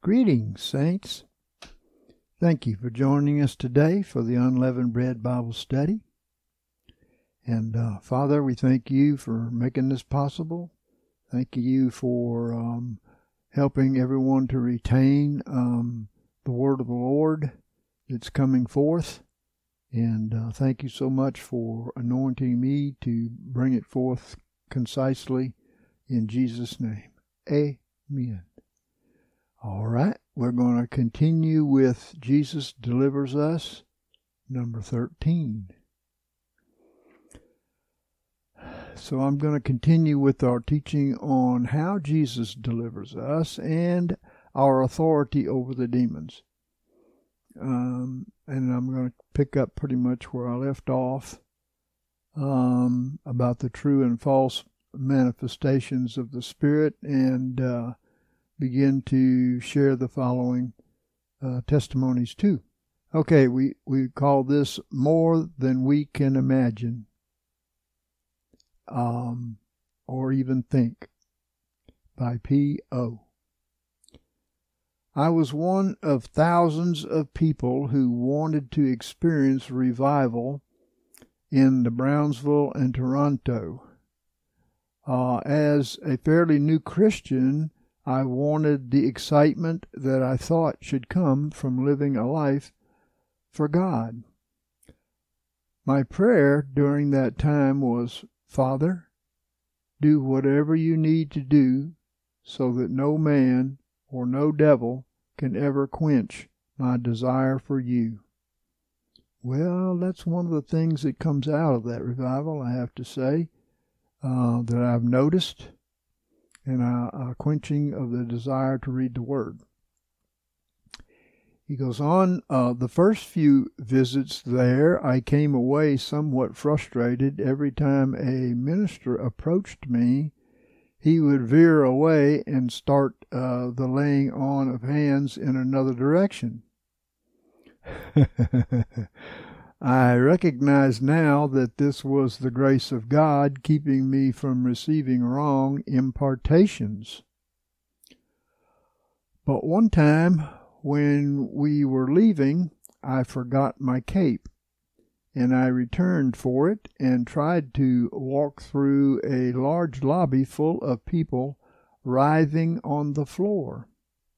Greetings, saints. Thank you for joining us today for the Unleavened Bread Bible Study. And Father, we thank you for making this possible. Thank you for helping everyone to retain the word of the Lord that's coming forth. And thank you so much for anointing me to bring it forth concisely in Jesus' name. Amen. All right, we're going to continue with Jesus Delivers Us, number 13. So I'm going to continue with our teaching on how Jesus delivers us and our authority over the demons. And I'm going to pick up pretty much where I left off about the true and false manifestations of the Spirit, and begin to share the following testimonies too. Okay, we call this More Than We Can Imagine or Even Think by P.O. I was one of thousands of people who wanted to experience revival in the Brownsville and Toronto. As a fairly new Christian, I wanted the excitement that I thought should come from living a life for God. My prayer during that time was, Father, do whatever you need to do so that no man or no devil can ever quench my desire for you. Well, that's one of the things that comes out of that revival, I have to say, that I've noticed. And a quenching of the desire to read the Word. He goes on, the first few visits there, I came away somewhat frustrated. Every time a minister approached me, he would veer away and start the laying on of hands in another direction. I recognize now that this was the grace of God keeping me from receiving wrong impartations. But one time when we were leaving, I forgot my cape, and I returned for it and tried to walk through a large lobby full of people writhing on the floor.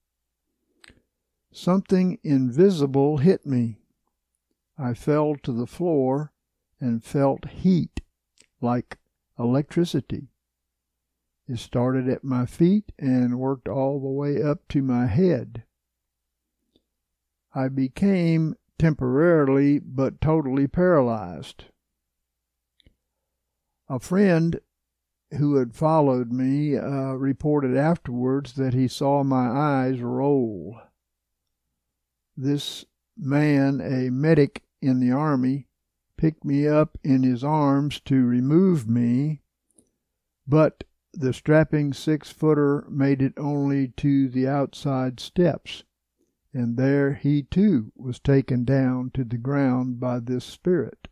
Something invisible hit me. I fell to the floor and felt heat like electricity. It started at my feet and worked all the way up to my head. I became temporarily but totally paralyzed. A friend who had followed me reported afterwards that he saw my eyes roll. This man, a medic in the Army, picked me up in his arms to remove me, but the strapping 6-footer made it only to the outside steps, and there he too was taken down to the ground by this spirit.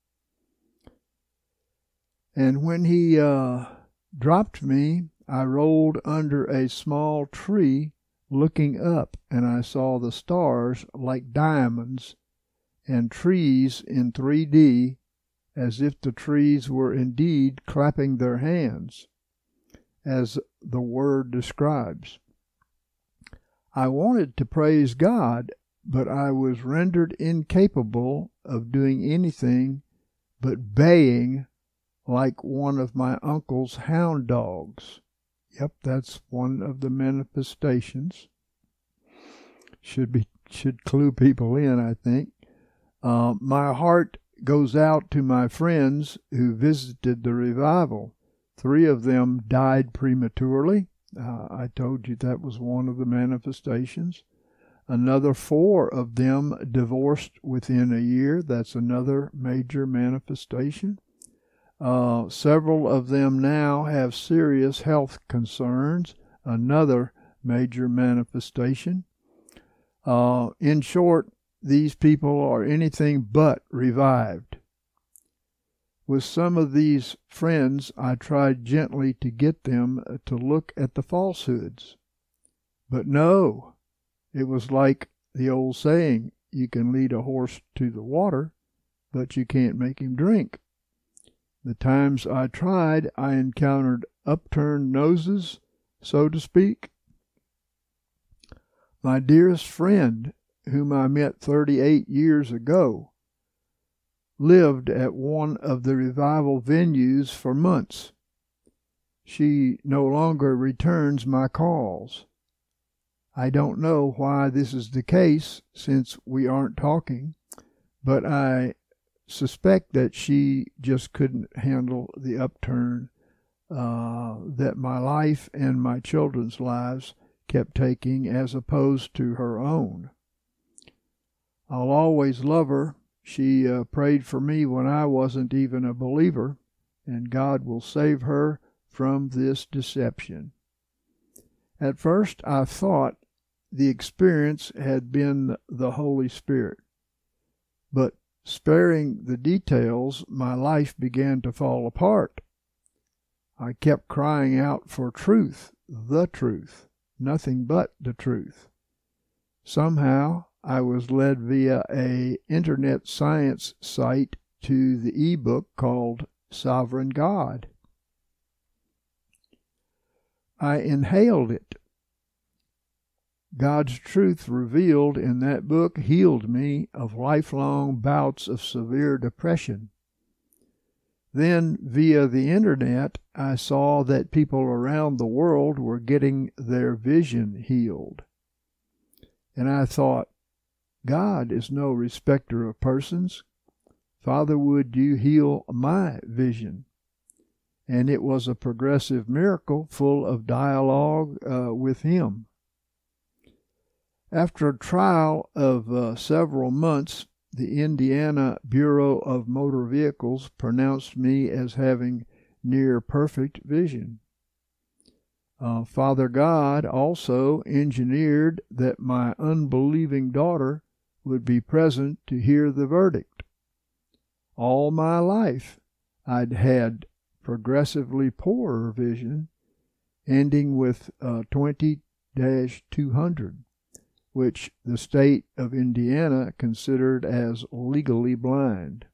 And when he dropped me, I rolled under a small tree looking up, and I saw the stars like diamonds and trees in 3D, as if the trees were indeed clapping their hands, as the word describes. I wanted to praise God, but I was rendered incapable of doing anything but baying like one of my uncle's hound dogs. Yep, that's one of the manifestations. Should clue people in, I think. My heart goes out to my friends who visited the revival. 3 of them died prematurely. I told you that was one of the manifestations. Another 4 of them divorced within a year. That's another major manifestation. Several of them now have serious health concerns. Another major manifestation. In short, these people are anything but revived. With some of these friends, I tried gently to get them to look at the falsehoods. But no, It was like the old saying, you can lead a horse to the water, but you can't make him drink. The times I tried, I encountered upturned noses, so to speak. My dearest friend, whom I met 38 years ago, lived at one of the revival venues for months. She no longer returns my calls. I don't know why this is the case since we aren't talking, but I suspect that she just couldn't handle the upturn that my life and my children's lives kept taking as opposed to her own. I'll always love her. She prayed for me when I wasn't even a believer, and God will save her from this deception. At first I thought the experience had been the Holy Spirit, but sparing the details, my life began to fall apart. I kept crying out for truth, the truth, nothing but the truth. Somehow I was led via an internet science site to the ebook called Sovereign God. I inhaled it. God's truth revealed in that book healed me of lifelong bouts of severe depression. Then, via the internet, I saw that people around the world were getting their vision healed. And I thought, God is no respecter of persons. Father, would you heal my vision? And it was a progressive miracle full of dialogue with him. After a trial of several months, the Indiana Bureau of Motor Vehicles pronounced me as having near perfect vision. Father God also engineered that my unbelieving daughter would be present to hear the verdict. All my life I'd had progressively poorer vision, ending with 20-200. Which the state of Indiana considered as legally blind.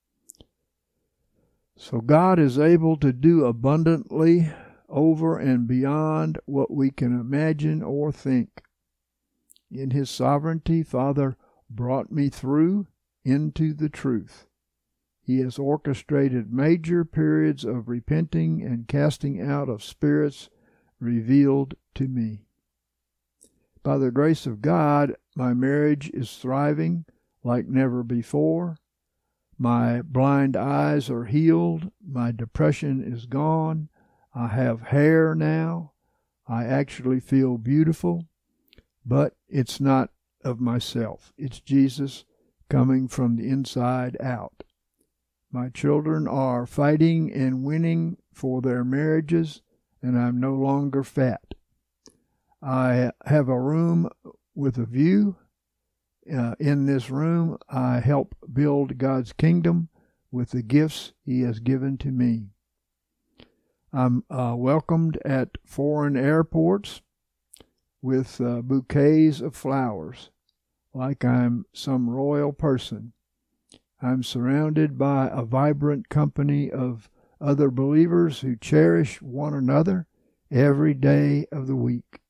So God is able to do abundantly over and beyond what we can imagine or think. In his sovereignty, Father brought me through into the truth. He has orchestrated major periods of repenting and casting out of spirits revealed to me. By the grace of God, my marriage is thriving like never before. My blind eyes are healed. My depression is gone. I have hair now. I actually feel beautiful. But it's not of myself. It's Jesus coming from the inside out. My children are fighting and winning for their marriages, and I'm no longer fat. I have a room with a view. In this room, I help build God's kingdom with the gifts he has given to me. I'm welcomed at foreign airports with bouquets of flowers, like I'm some royal person. I'm surrounded by a vibrant company of other believers who cherish one another every day of the week.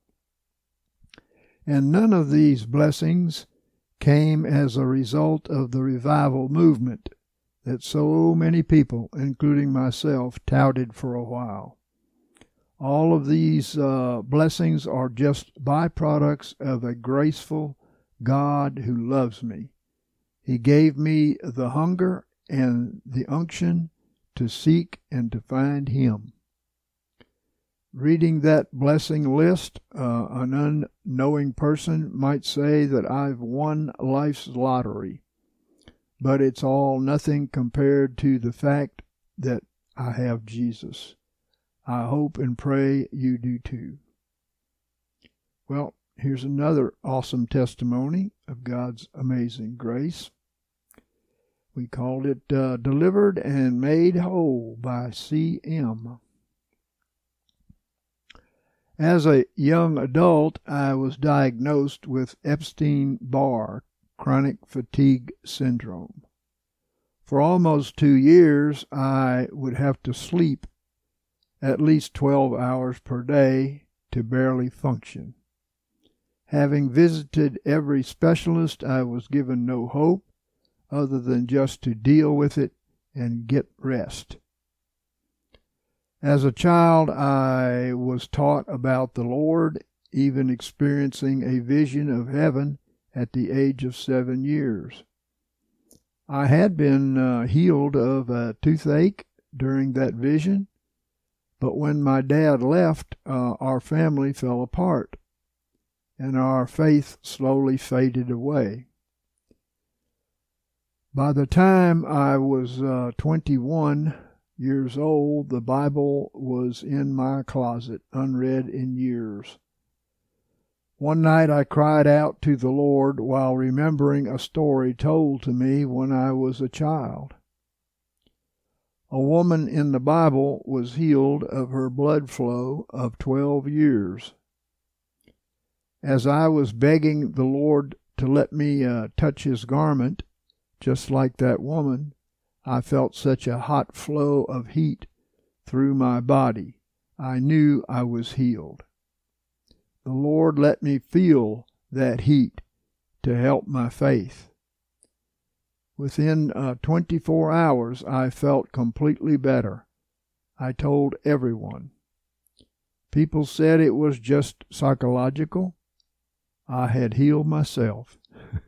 And none of these blessings came as a result of the revival movement that so many people, including myself, touted for a while. All of these blessings are just byproducts of a graceful God who loves me. He gave me the hunger and the unction to seek and to find him. Reading that blessing list, an unknowing person might say that I've won life's lottery, but it's all nothing compared to the fact that I have Jesus. I hope and pray you do too. Well, here's another awesome testimony of God's amazing grace. We called it Delivered and Made Whole by C.M. As a young adult, I was diagnosed with Epstein-Barr chronic fatigue syndrome. For almost 2 years, I would have to sleep at least 12 hours per day to barely function. Having visited every specialist, I was given no hope other than just to deal with it and get rest. As a child, I was taught about the Lord, even experiencing a vision of heaven at the age of 7 years. I had been healed of a toothache during that vision, but when my dad left, our family fell apart, and our faith slowly faded away. By the time I was 21 years old, the Bible was in my closet, unread in years. One night I cried out to the Lord while remembering a story told to me when I was a child. A woman in the Bible was healed of her blood flow of 12 years. As I was begging the Lord to let me touch his garment, just like that woman, I felt such a hot flow of heat through my body. I knew I was healed. The Lord let me feel that heat to help my faith. Within 24 hours, I felt completely better. I told everyone. People said it was just psychological. I had healed myself.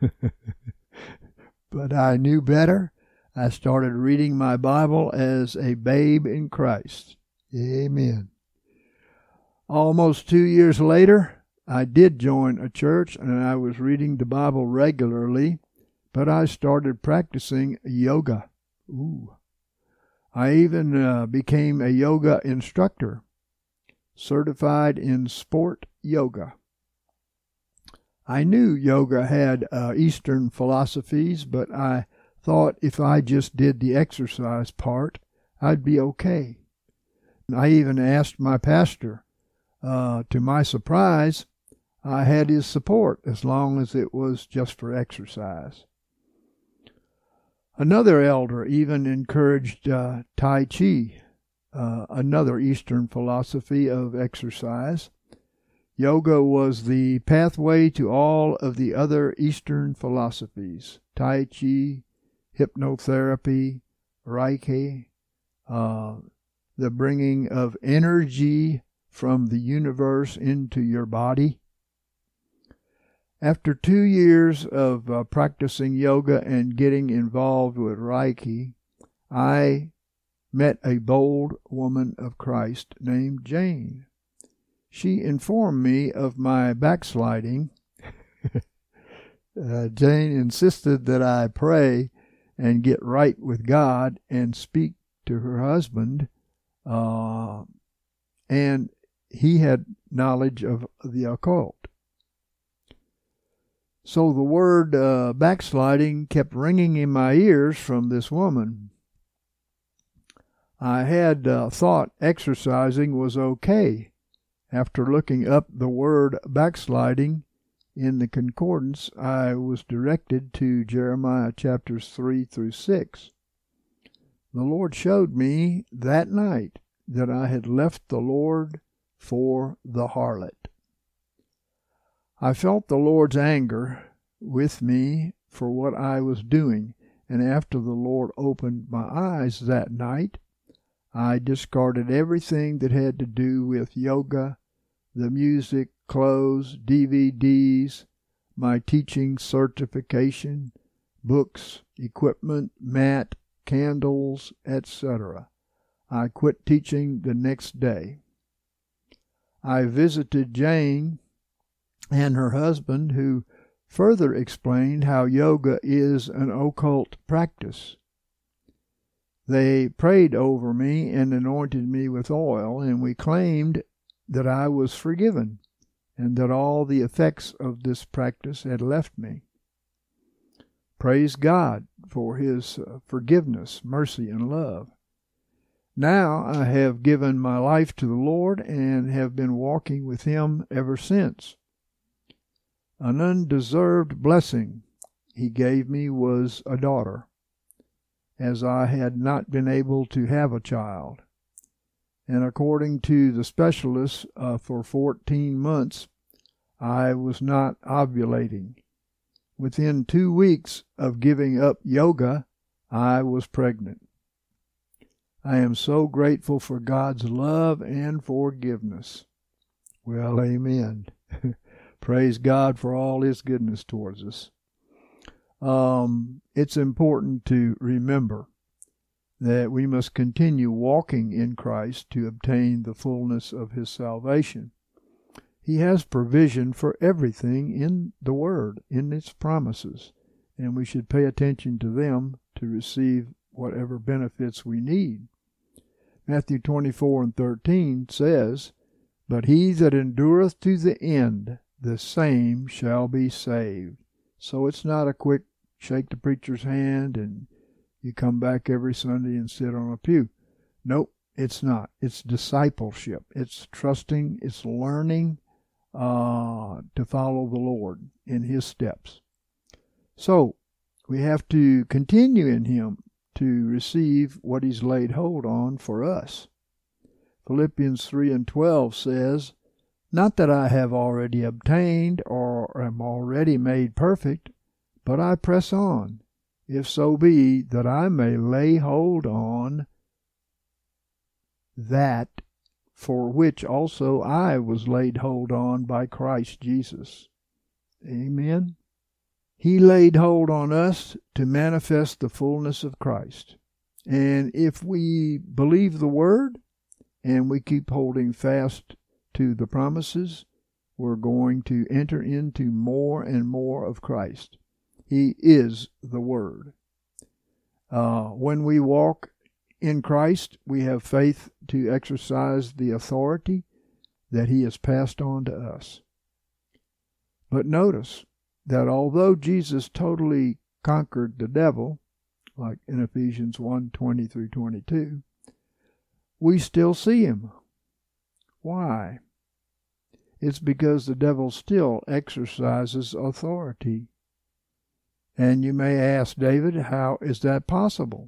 But I knew better. I started reading my Bible as a babe in Christ. Amen. Almost 2 years later, I did join a church, and I was reading the Bible regularly, but I started practicing yoga. I even became a yoga instructor, certified in sport yoga. I knew yoga had Eastern philosophies, but I thought if I just did the exercise part, I'd be okay. I even asked my pastor. To my surprise, I had his support as long as it was just for exercise. Another elder even encouraged Tai Chi, another Eastern philosophy of exercise. Yoga was the pathway to all of the other Eastern philosophies: Tai Chi, hypnotherapy, Reiki, the bringing of energy from the universe into your body. After 2 years of practicing yoga and getting involved with Reiki, I met a bold woman of Christ named Jane. She informed me of my backsliding. Jane insisted that I pray and get right with God and speak to her husband, and he had knowledge of the occult. So the word backsliding kept ringing in my ears from this woman. I had thought exercising was okay. After looking up the word backsliding in the concordance, I was directed to Jeremiah chapters 3 through 6. The Lord showed me that night that I had left the Lord for the harlot. I felt the Lord's anger with me for what I was doing, and after the Lord opened my eyes that night, I discarded everything that had to do with yoga, the music, clothes, DVDs, my teaching certification, books, equipment, mat, candles, etc. I quit teaching the next day. I visited Jane and her husband, who further explained how yoga is an occult practice. They prayed over me and anointed me with oil, and we claimed that I was forgiven and that all the effects of this practice had left me. Praise God for His forgiveness, mercy, and love. Now I have given my life to the Lord and have been walking with Him ever since. An undeserved blessing He gave me was a daughter, as I had not been able to have a child. And according to the specialists, for 14 months, I was not ovulating. Within 2 weeks of giving up yoga, I was pregnant. I am so grateful for God's love and forgiveness. Well, amen. Praise God for all His goodness towards us. It's important to remember that we must continue walking in Christ to obtain the fullness of His salvation. He has provision for everything in the Word, in its promises, and we should pay attention to them to receive whatever benefits we need. Matthew 24:13 says, "But he that endureth to the end, the same shall be saved." So it's not a quick shake the preacher's hand and you come back every Sunday and sit on a pew. Nope, it's not. It's discipleship. It's trusting, it's learning to follow the Lord in His steps. So we have to continue in Him to receive what He's laid hold on for us. Philippians 3:12 says, "Not that I have already obtained or am already made perfect, but I press on, if so be that I may lay hold on that for which also I was laid hold on by Christ Jesus." Amen. He laid hold on us to manifest the fullness of Christ. And if we believe the Word and we keep holding fast to the promises, we're going to enter into more and more of Christ. He is the Word. When we walk in Christ, we have faith to exercise the authority that He has passed on to us. But notice that although Jesus totally conquered the devil, like in Ephesians 1:20-22, we still see him. Why? It's because the devil still exercises authority. And you may ask, David, how is that possible?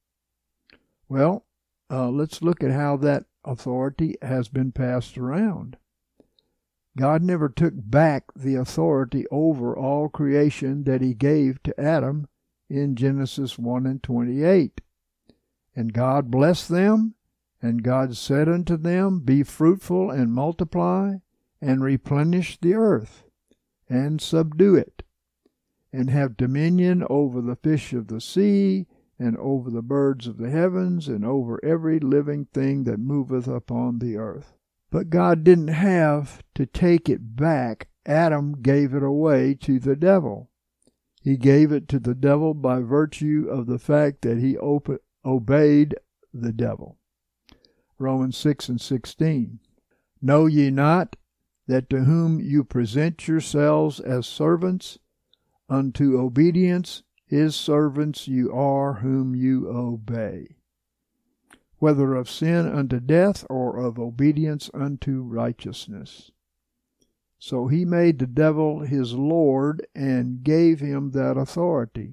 Well, let's look at how that authority has been passed around. God never took back the authority over all creation that He gave to Adam in Genesis 1:28. "And God blessed them, and God said unto them, Be fruitful and multiply, and replenish the earth, and subdue it, and have dominion over the fish of the sea, and over the birds of the heavens, and over every living thing that moveth upon the earth." But God didn't have to take it back. Adam gave it away to the devil. He gave it to the devil by virtue of the fact that he obeyed the devil. Romans 6:16. "Know ye not that to whom you present yourselves as servants unto obedience, His servants you are whom you obey, whether of sin unto death or of obedience unto righteousness." So He made the devil His Lord and gave him that authority.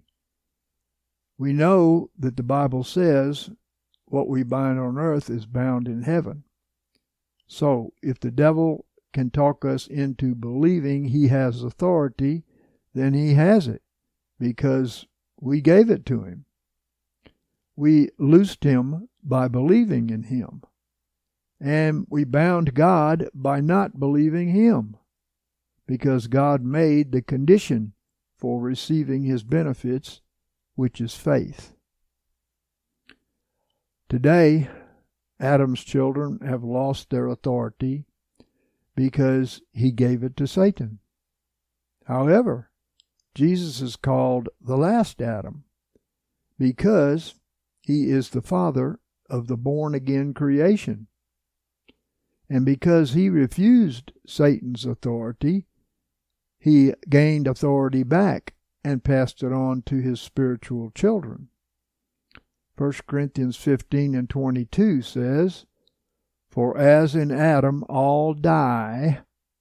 We know that the Bible says, "What we bind on earth is bound in heaven." So if the devil can talk us into believing he has authority, then he has it, because we gave it to him. We loosed him by believing in him, and we bound God by not believing him, because God made the condition for receiving His benefits, which is faith. Today, Adam's children have lost their authority because he gave it to Satan. However, Jesus is called the last Adam because He is the Father of the born-again creation. And because He refused Satan's authority, He gained authority back and passed it on to His spiritual children. 1 Corinthians 15:22 says, "For as in Adam all die,"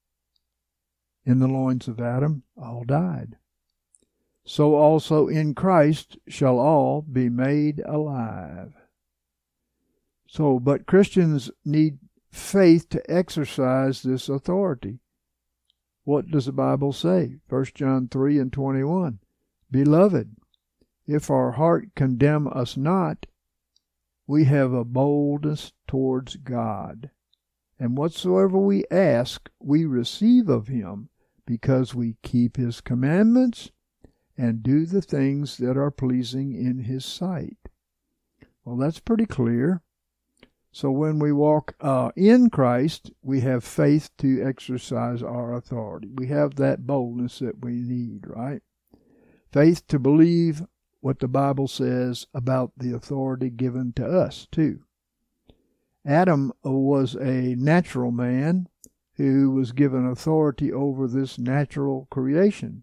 in the loins of Adam all died, "so also in Christ shall all be made alive." So, but Christians need faith to exercise this authority. What does the Bible say? 1 John 3:21. "Beloved, if our heart condemn us not, we have a boldness towards God. And whatsoever we ask, we receive of him, because we keep his commandments and do the things that are pleasing in his sight." Well, that's pretty clear. So when we walk in Christ, we have faith to exercise our authority. We have that boldness that we need, right? Faith to believe what the Bible says about the authority given to us, too. Adam was a natural man who was given authority over this natural creation.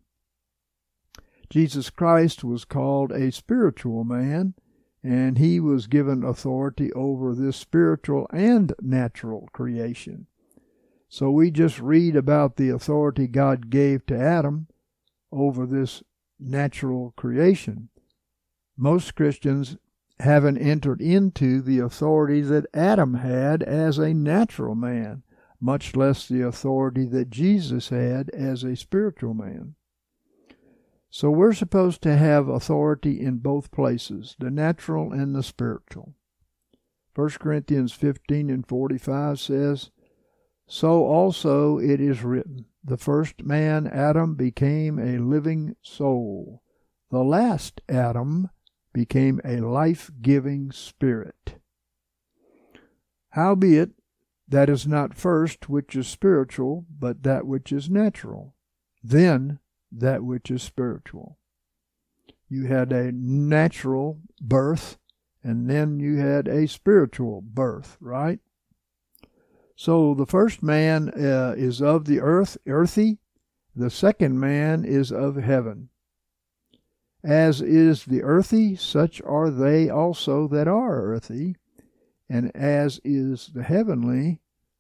Jesus Christ was called a spiritual man, and he was given authority over this spiritual and natural creation. So we just read about the authority God gave to Adam over this natural creation. Most Christians haven't entered into the authority that Adam had as a natural man, much less the authority that Jesus had as a spiritual man. So we're supposed to have authority in both places, the natural and the spiritual. 1 Corinthians 15:45 says, "So also it is written, the first man, Adam, became a living soul. The last Adam became a life-giving spirit. Howbeit, that is not first which is spiritual, but that which is natural. Then that which is spiritual." You had a natural birth, and then you had a spiritual birth, right? So the first man is of the earthy. The second man is of heaven. As is the earthy, such are they also that are earthy, and as is the heavenly,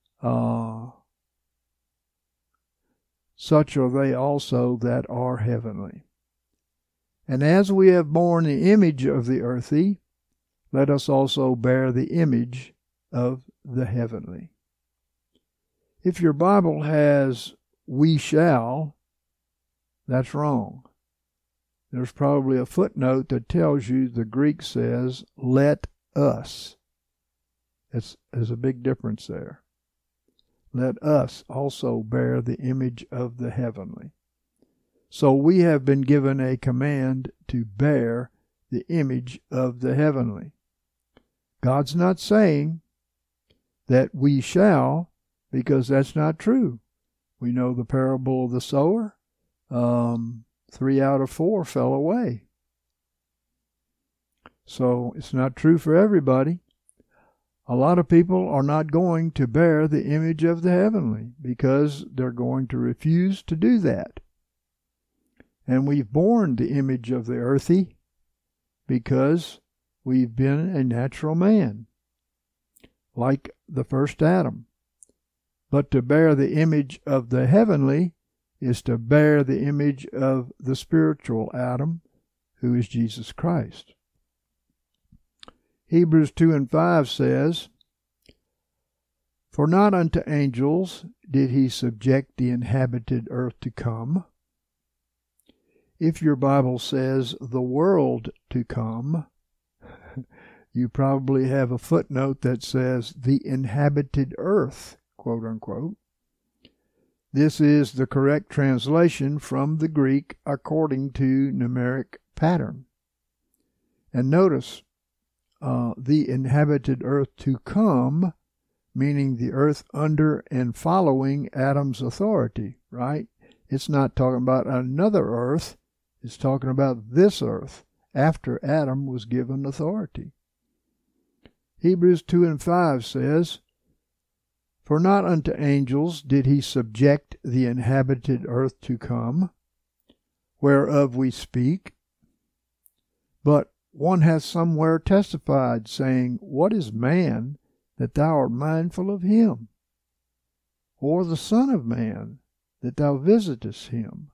such are they also that are heavenly. And as we have borne the image of the earthy, let us also bear the image of the heavenly. If your Bible has "we shall," that's wrong. There's probably a footnote that tells you the Greek says "let us." There's a big difference there. Let us also bear the image of the heavenly. So we have been given a command to bear the image of the heavenly. God's not saying that we shall, because that's not true. We know the parable of the sower. 3 out of 4 fell away. So it's not true for everybody. A lot of people are not going to bear the image of the heavenly because they're going to refuse to do that. And we've borne the image of the earthy because we've been a natural man, like the first Adam. But to bear the image of the heavenly is to bear the image of the spiritual Adam, who is Jesus Christ. Hebrews 2:5 says, "For not unto angels did he subject the inhabited earth to come." If your Bible says the world to come, you probably have a footnote that says the inhabited earth, quote unquote. This is the correct translation from the Greek according to numeric pattern. And notice, the inhabited earth to come, meaning the earth under and following Adam's authority, right? It's not talking about another earth. It's talking about this earth after Adam was given authority. Hebrews 2:5 says, "For not unto angels did he subject the inhabited earth to come, whereof we speak, but one hath somewhere testified, saying, What is man, that thou art mindful of him? Or the Son of Man, that thou visitest him?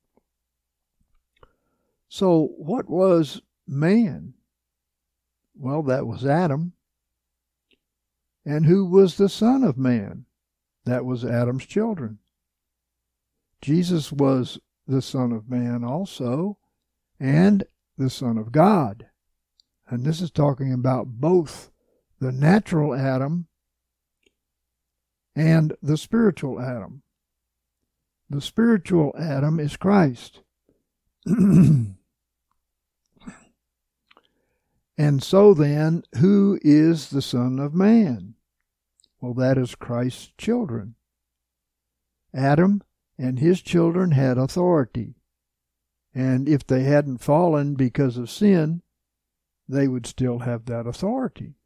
So what was man? Well, that was Adam. And who was the Son of Man? That was Adam's children. Jesus was the Son of Man also, and the Son of God. And this is talking about both the natural Adam and the spiritual Adam. The spiritual Adam is Christ. And so then, who is the Son of Man? Well, that is Christ's children. Adam and his children had authority. And if they hadn't fallen because of sin, they would still have that authority.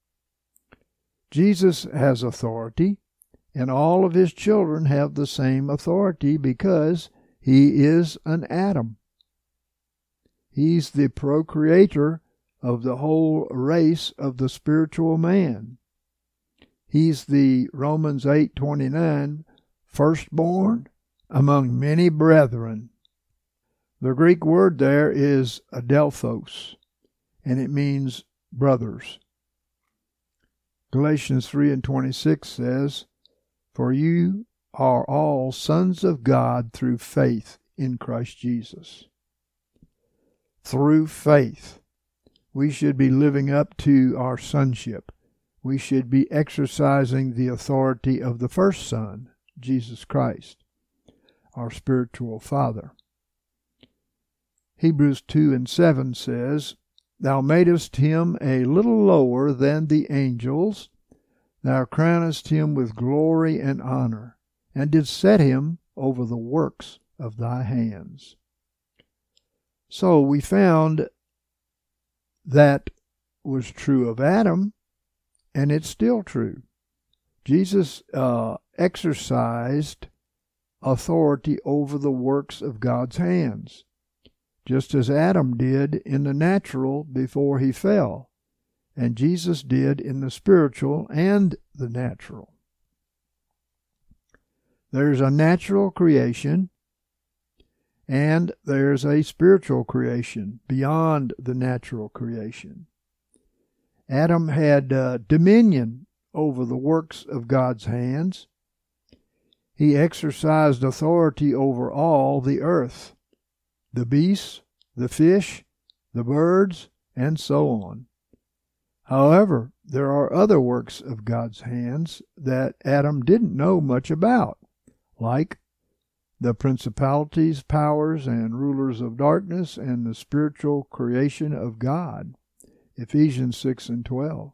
Jesus has authority, and all of his children have the same authority because he is an Adam. He's the procreator of the whole race of the spiritual man. He's the Romans 8:29 firstborn among many brethren. The Greek word there is adelphos, and it means brothers. Galatians 3:26 says, For you are all sons of God through faith in Christ Jesus. Through faith. We should be living up to our sonship. We should be exercising the authority of the first Son, Jesus Christ, our spiritual Father. Hebrews 2:7 says, Thou madest him a little lower than the angels. Thou crownest him with glory and honor, and didst set him over the works of thy hands. So we found that was true of Adam, and it's still true. Jesus exercised authority over the works of God's hands, just as Adam did in the natural before he fell, and Jesus did in the spiritual and the natural. There's a natural creation, and there's a spiritual creation beyond the natural creation. Adam had dominion over the works of God's hands. He exercised authority over all the earth, the beasts, the fish, the birds, and so on. However, there are other works of God's hands that Adam didn't know much about, like the principalities, powers, and rulers of darkness, and the spiritual creation of God. Ephesians 6:12.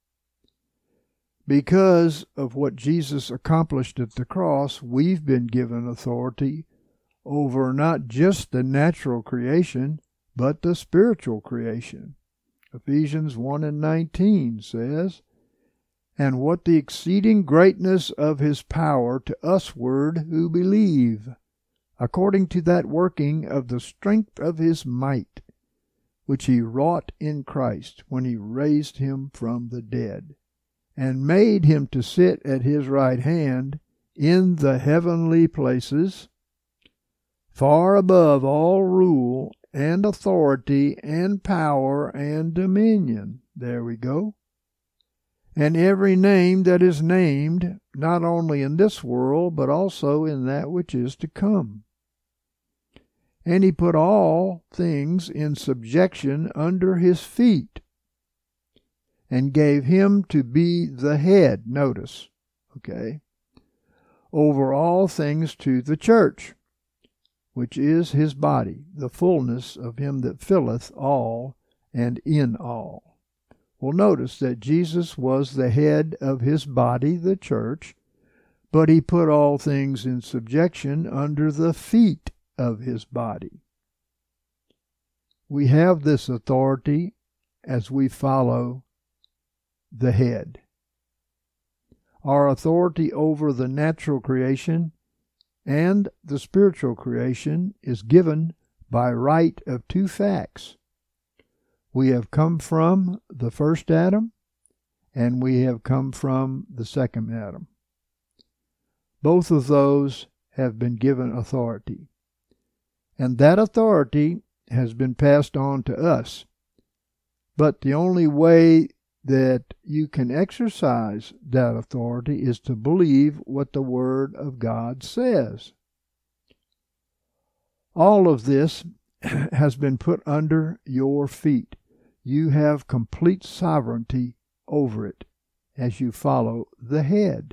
Because of what Jesus accomplished at the cross, we've been given authority over not just the natural creation, but the spiritual creation. Ephesians 1:19 says, And what the exceeding greatness of his power to usward who believe, according to that working of the strength of his might, which he wrought in Christ when he raised him from the dead, and made him to sit at his right hand in the heavenly places, far above all rule and authority and power and dominion. There we go. And every name that is named, not only in this world, but also in that which is to come. And he put all things in subjection under his feet, and gave him to be the head, notice, okay, over all things to the church, which is his body, the fullness of him that filleth all and in all. Well, notice that Jesus was the head of his body, the church, but he put all things in subjection under the feet of his body. We have this authority as we follow the head. Our authority over the natural creation and the spiritual creation is given by right of two facts. We have come from the first Adam, and we have come from the second Adam. Both of those have been given authority, and that authority has been passed on to us. But the only way that you can exercise that authority is to believe what the Word of God says. All of this has been put under your feet. You have complete sovereignty over it as you follow the head.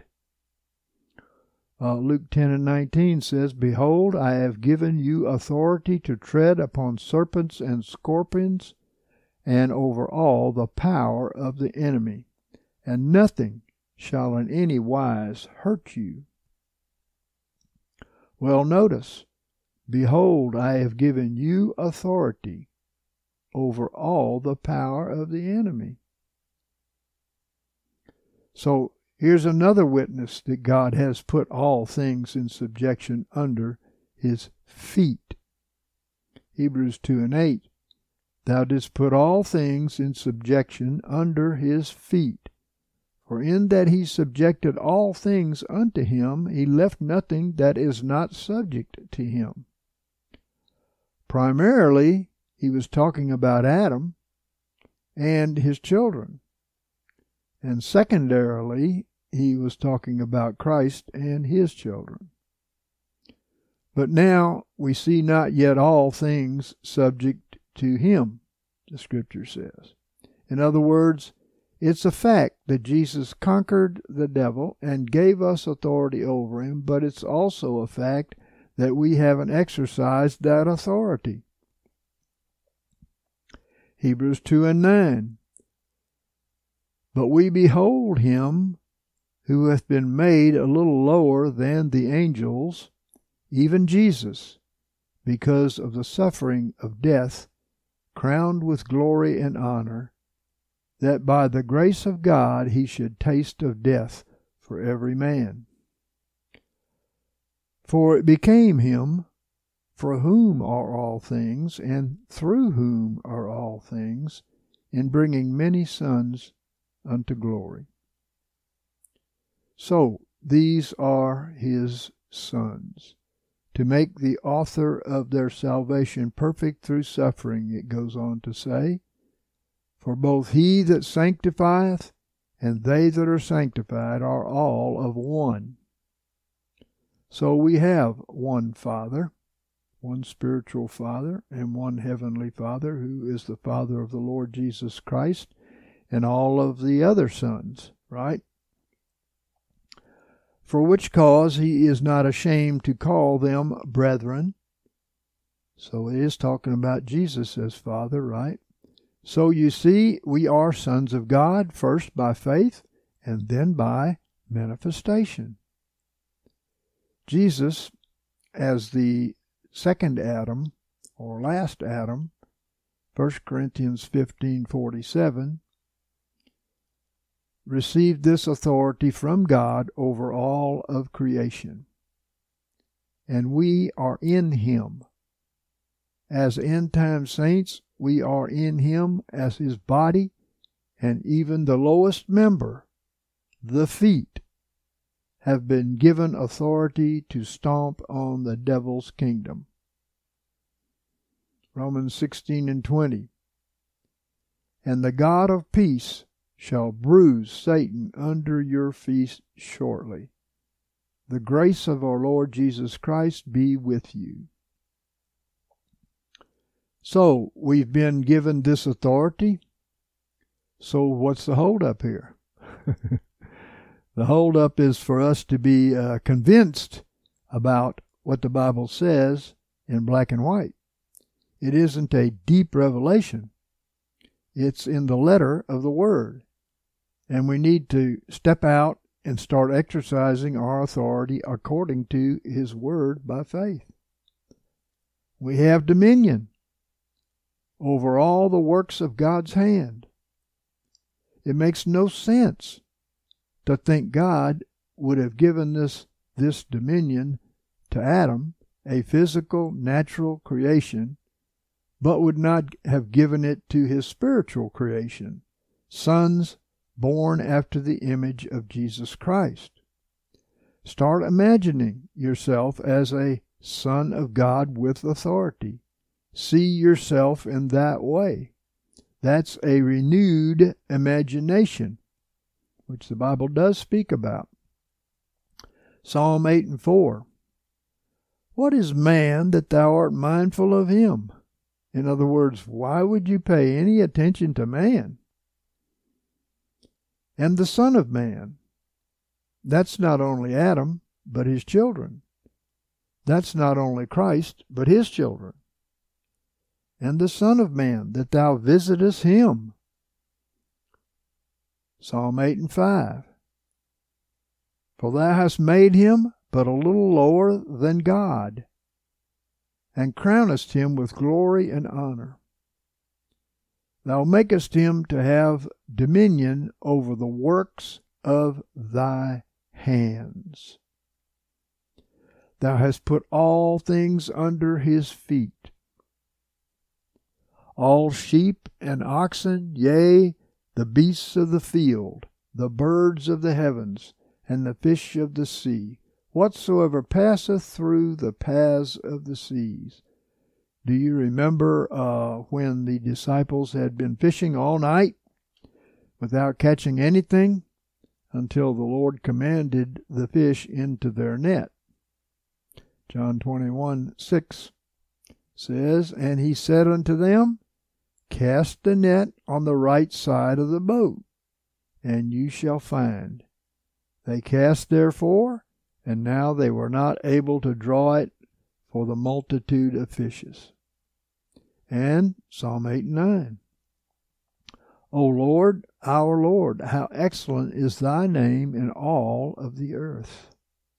Luke 10:19 says, "Behold, I have given you authority to tread upon serpents and scorpions, and over all the power of the enemy, and nothing shall in any wise hurt you." Well, notice, "Behold, I have given you authority over all the power of the enemy." So here's another witness that God has put all things in subjection under his feet. Hebrews 2:8, "Thou didst put all things in subjection under his feet. For in that he subjected all things unto him, he left nothing that is not subject to him." Primarily, he was talking about Adam and his children. And secondarily, he was talking about Christ and his children. But now we see not yet all things subject to him, the Scripture says. In other words, it's a fact that Jesus conquered the devil and gave us authority over him, but it's also a fact that we haven't exercised that authority. Hebrews 2:9, "But we behold him who hath been made a little lower than the angels, even Jesus, because of the suffering of death, crowned with glory and honor, that by the grace of God he should taste of death for every man. For it became him, for whom are all things, and through whom are all things, in bringing many sons unto glory." So these are his sons, to make the author of their salvation perfect through suffering, it goes on to say. "For both he that sanctifieth and they that are sanctified are all of one." So we have one Father, one spiritual Father, and one heavenly Father, who is the Father of the Lord Jesus Christ and all of the other sons, right? "For which cause he is not ashamed to call them brethren." So it is talking about Jesus as Father, right? So you see, we are sons of God, first by faith and then by manifestation. Jesus, as the second Adam, or last Adam, 1 Corinthians 15:47, received this authority from God over all of creation. And we are in him. As end-time saints, we are in him as his body, and even the lowest member, the feet, have been given authority to stomp on the devil's kingdom. Romans 16:20, "And the God of peace shall bruise Satan under your feet shortly. The grace of our Lord Jesus Christ be with you." So we've been given this authority. So what's the holdup here? The holdup is for us to be convinced about what the Bible says in black and white. It isn't a deep revelation. It's in the letter of the Word. And we need to step out and start exercising our authority according to his Word by faith. We have dominion over all the works of God's hand. It makes no sense to think God would have given this dominion to Adam, a physical, natural creation, but would not have given it to his spiritual creation, sons born after the image of Jesus Christ. Start imagining yourself as a son of God with authority. See yourself in that way. That's a renewed imagination, which the Bible does speak about. Psalm 8 and 4. What is man that thou art mindful of him? In other words, why would you pay any attention to man? And the Son of Man. That's not only Adam, but his children. That's not only Christ, but his children. And the Son of Man, that thou visitest him. Psalm 8 and 5. For thou hast made him but a little lower than God, and crownest him with glory and honor. Thou makest him to have dominion over the works of thy hands. Thou hast put all things under his feet, all sheep and oxen, yea, the beasts of the field, the birds of the heavens, and the fish of the sea, whatsoever passeth through the paths of the seas. Do you remember when the disciples had been fishing all night without catching anything until the Lord commanded the fish into their net? John 21:6 says, And he said unto them, Cast the net on the right side of the boat, and you shall find. They cast therefore, and now they were not able to draw it for the multitude of fishes. And Psalm 8 and 9. O Lord, our Lord, how excellent is thy name in all of the earth.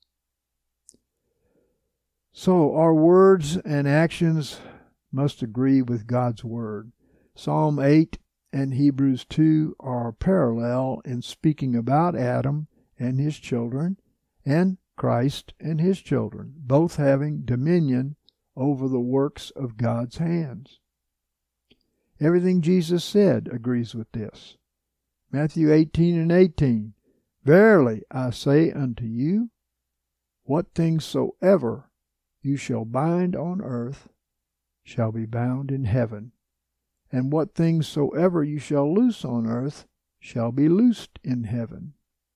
So our words and actions must agree with God's word. Psalm 8 and Hebrews 2 are parallel in speaking about Adam and his children, and Christ and his children, both having dominion over the works of God's hands. Everything Jesus said agrees with this. Matthew 18 and 18, Verily I say unto you, what things soever you shall bind on earth shall be bound in heaven, and what things soever you shall loose on earth shall be loosed in heaven.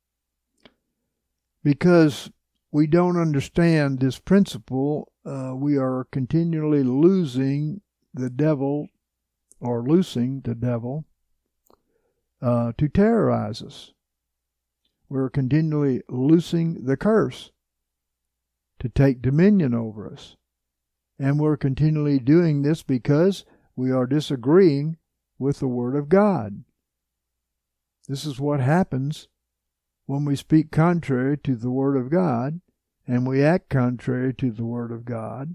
Because we don't understand this principle, we are continually losing the devil, or loosing the devil, to terrorize us. We're continually loosing the curse to take dominion over us. And we're continually doing this because we are disagreeing with the Word of God. This is what happens when we speak contrary to the Word of God, and we act contrary to the Word of God.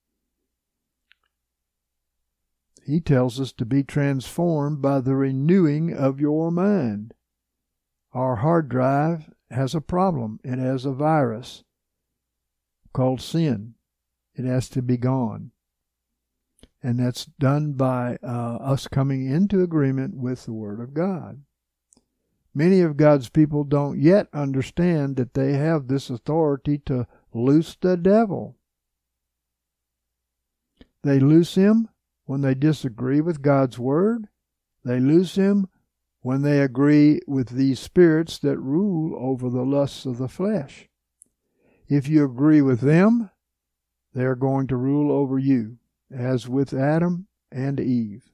He tells us to be transformed by the renewing of your mind. Our hard drive has a problem. It has a virus called sin. It has to be gone. And that's done by us coming into agreement with the Word of God. Many of God's people don't yet understand that they have this authority to loose the devil. They loose him when they disagree with God's Word. They loose him when they agree with these spirits that rule over the lusts of the flesh. If you agree with them, they're going to rule over you, as with Adam and Eve.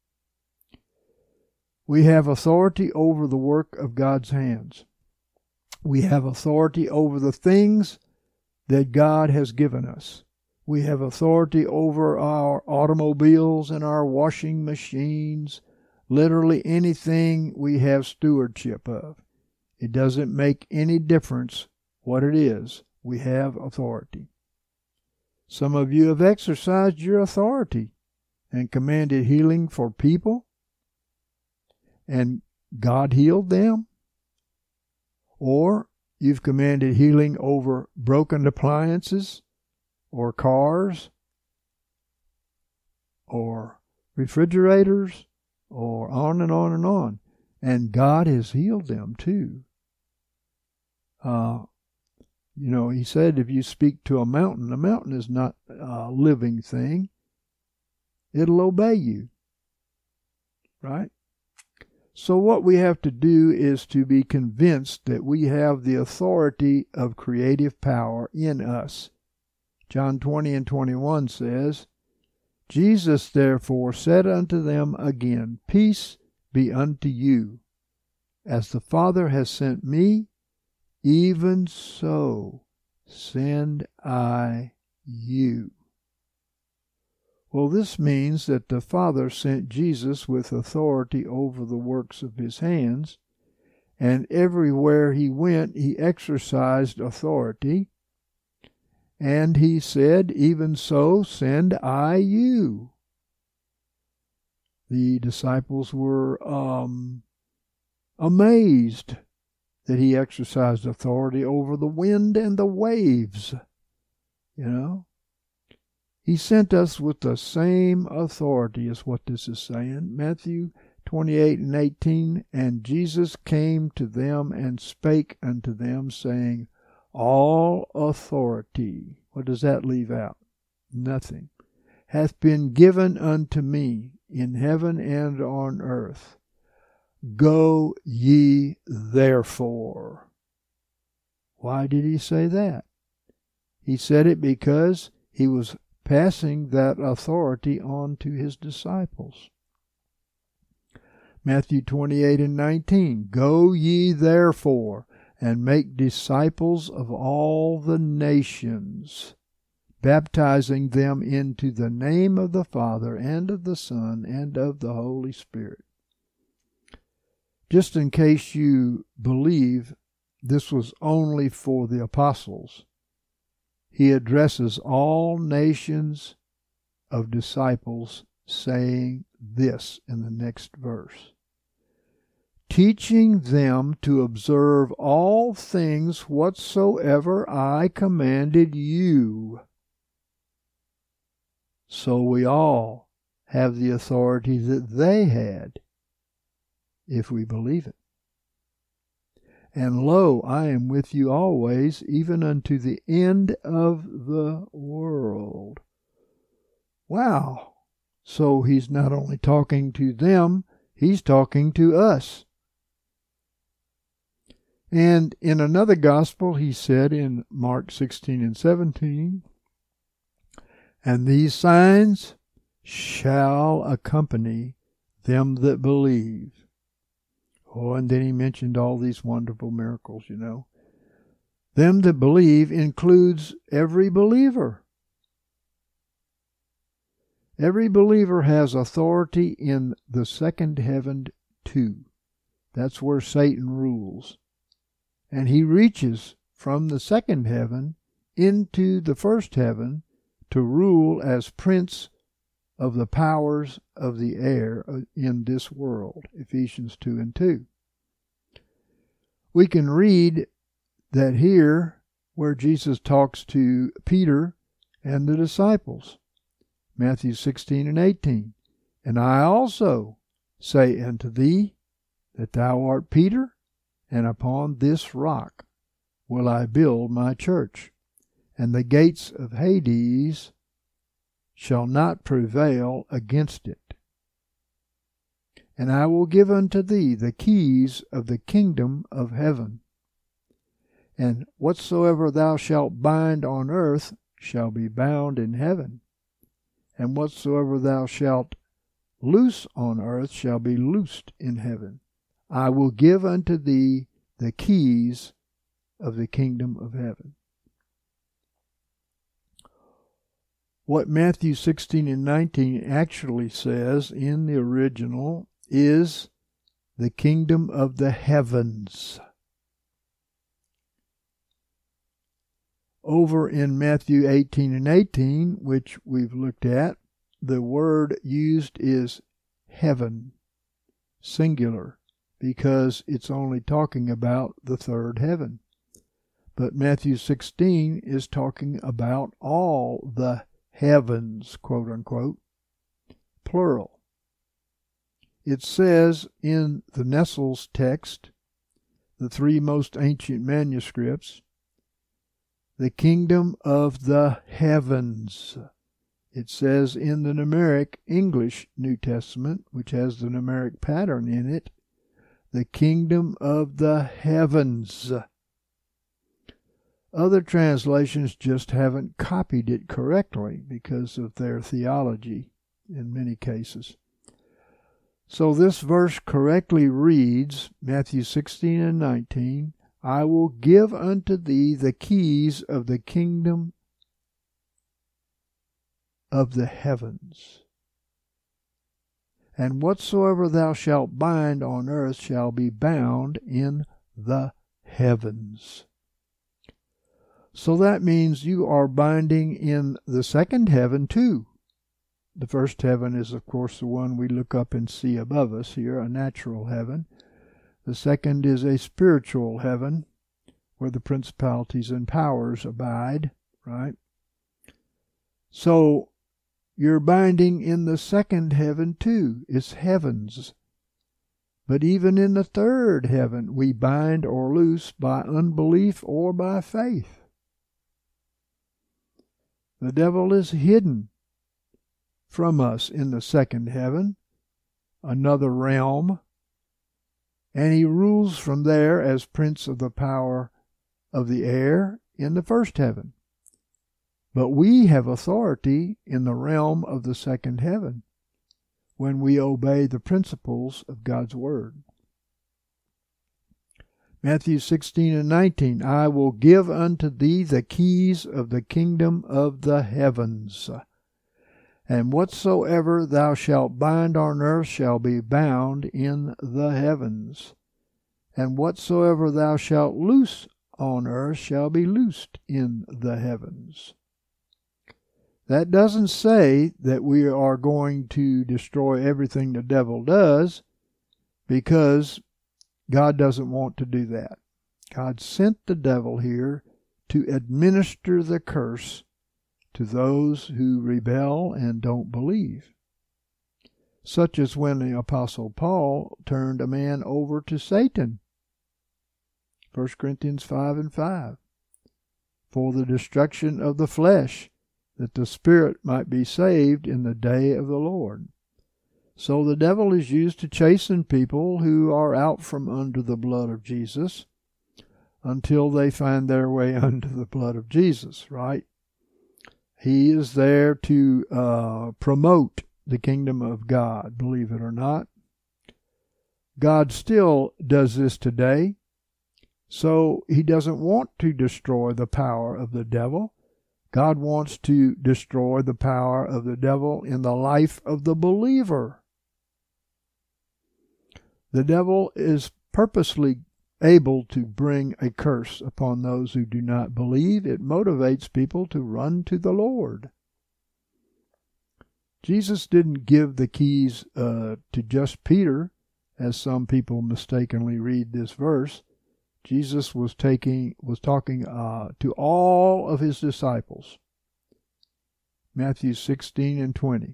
We have authority over the work of God's hands. We have authority over the things that God has given us. We have authority over our automobiles and our washing machines. Literally anything we have stewardship of. It doesn't make any difference what it is. We have authority. Some of you have exercised your authority and commanded healing for people, and God healed them. Or you've commanded healing over broken appliances or cars or refrigerators, or on and on and on. And God has healed them too. He said if you speak to a mountain is not a living thing. It'll obey you. Right? So what we have to do is to be convinced that we have the authority of creative power in us. John 20:21 says, Jesus therefore said unto them again, Peace be unto you. As the Father has sent me, even so send I you. Well, this means that the Father sent Jesus with authority over the works of his hands, and everywhere he went, he exercised authority. And he said, Even so send I you. The disciples were amazed that he exercised authority over the wind and the waves. He sent us with the same authority, is what this is saying. Matthew 28:18, And Jesus came to them and spake unto them, saying, All authority, what does that leave out? Nothing. Hath been given unto me in heaven and on earth. Go ye therefore. Why did he say that? He said it because he was passing that authority on to his disciples. Matthew 28:19, Go ye therefore, and make disciples of all the nations, baptizing them into the name of the Father, and of the Son, and of the Holy Spirit. Just in case you believe this was only for the apostles, he addresses all nations of disciples, saying this in the next verse, teaching them to observe all things whatsoever I commanded you. So we all have the authority that they had, if we believe it. And lo, I am with you always, even unto the end of the world. Wow. So he's not only talking to them, he's talking to us. And in another gospel, he said in Mark 16:17, And these signs shall accompany them that believe. Oh, and then he mentioned all these wonderful miracles, Them that believe includes every believer. Every believer has authority in the second heaven too. That's where Satan rules. And he reaches from the second heaven into the first heaven to rule as prince of the powers of the air in this world, Ephesians 2:2. We can read that here where Jesus talks to Peter and the disciples, Matthew 16:18, And I also say unto thee that thou art Peter, and upon this rock will I build my church, and the gates of Hades shall not prevail against it. And I will give unto thee the keys of the kingdom of heaven. And whatsoever thou shalt bind on earth shall be bound in heaven, and whatsoever thou shalt loose on earth shall be loosed in heaven. I will give unto thee the keys of the kingdom of heaven. What Matthew 16:19 actually says in the original is the kingdom of the heavens. Over in Matthew 18:18, which we've looked at, the word used is heaven, singular, because it's only talking about the third heaven. But Matthew 16 is talking about all the heavens, quote unquote. plural. It says in the Nessels text, the three most ancient manuscripts, the kingdom of the heavens. It says in the Numeric English New Testament, which has the numeric pattern in it, the kingdom of the heavens. Other translations just haven't copied it correctly because of their theology in many cases. So this verse correctly reads, Matthew 16 and 19, I will give unto thee the keys of the kingdom of the heavens. And whatsoever thou shalt bind on earth shall be bound in the heavens. So that means you are binding in the second heaven too. The first heaven is, of course, the one we look up and see above us here, a natural heaven. The second is a spiritual heaven where the principalities and powers abide, right? So you're binding in the second heaven too. It's heavens. But even in the third heaven, we bind or loose by unbelief or by faith. The devil is hidden from us in the second heaven, another realm, and he rules from there as prince of the power of the air in the first heaven. But we have authority in the realm of the second heaven when we obey the principles of God's Word. Matthew 16 and 19, I will give unto thee the keys of the kingdom of the heavens. And whatsoever thou shalt bind on earth shall be bound in the heavens. And whatsoever thou shalt loose on earth shall be loosed in the heavens. That doesn't say that we are going to destroy everything the devil does, because God doesn't want to do that. God sent the devil here to administer the curse to those who rebel and don't believe. Such as when the Apostle Paul turned a man over to Satan. 1 Corinthians 5 and 5. For the destruction of the flesh, that the spirit might be saved in the day of the Lord. So the devil is used to chasten people who are out from under the blood of Jesus until they find their way under the blood of Jesus, right? He is there to promote the kingdom of God, believe it or not. God still does this today, so he doesn't want to destroy the power of the devil. God wants to destroy the power of the devil in the life of the believer. The devil is purposely able to bring a curse upon those who do not believe. It motivates people to run to the Lord. Jesus didn't give the keys to just Peter, as some people mistakenly read this verse. Jesus was talking to all of his disciples. Matthew 16 and 20.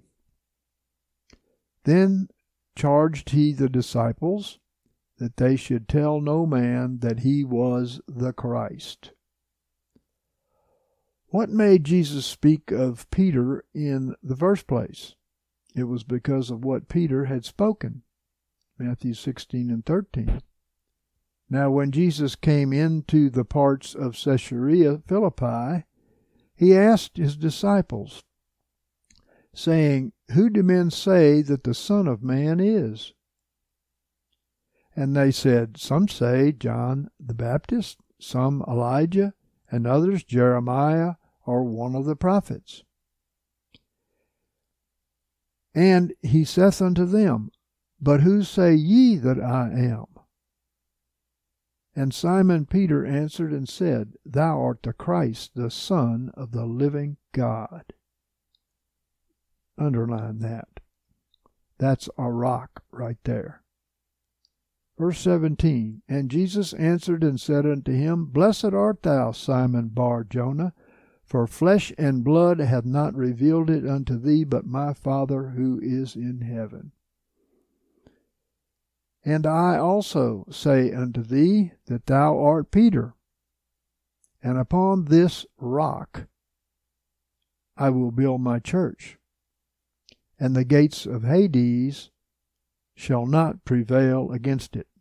Then charged he the disciples that they should tell no man that he was the Christ. What made Jesus speak of Peter in the first place? It was because of what Peter had spoken. Matthew 16 and 13. Now when Jesus came into the parts of Caesarea Philippi, he asked his disciples, saying, Who do men say that the Son of Man is? And they said, Some say John the Baptist, some Elijah, and others Jeremiah, or one of the prophets. And he saith unto them, But who say ye that I am? And Simon Peter answered and said, Thou art the Christ, the Son of the living God. Underline that. That's a rock right there. Verse 17, And Jesus answered and said unto him, Blessed art thou, Simon Bar-Jonah, For flesh and blood hath not revealed it unto thee, but my Father who is in heaven. And I also say unto thee that thou art Peter, and upon this rock I will build my church, and the gates of Hades shall not prevail against it.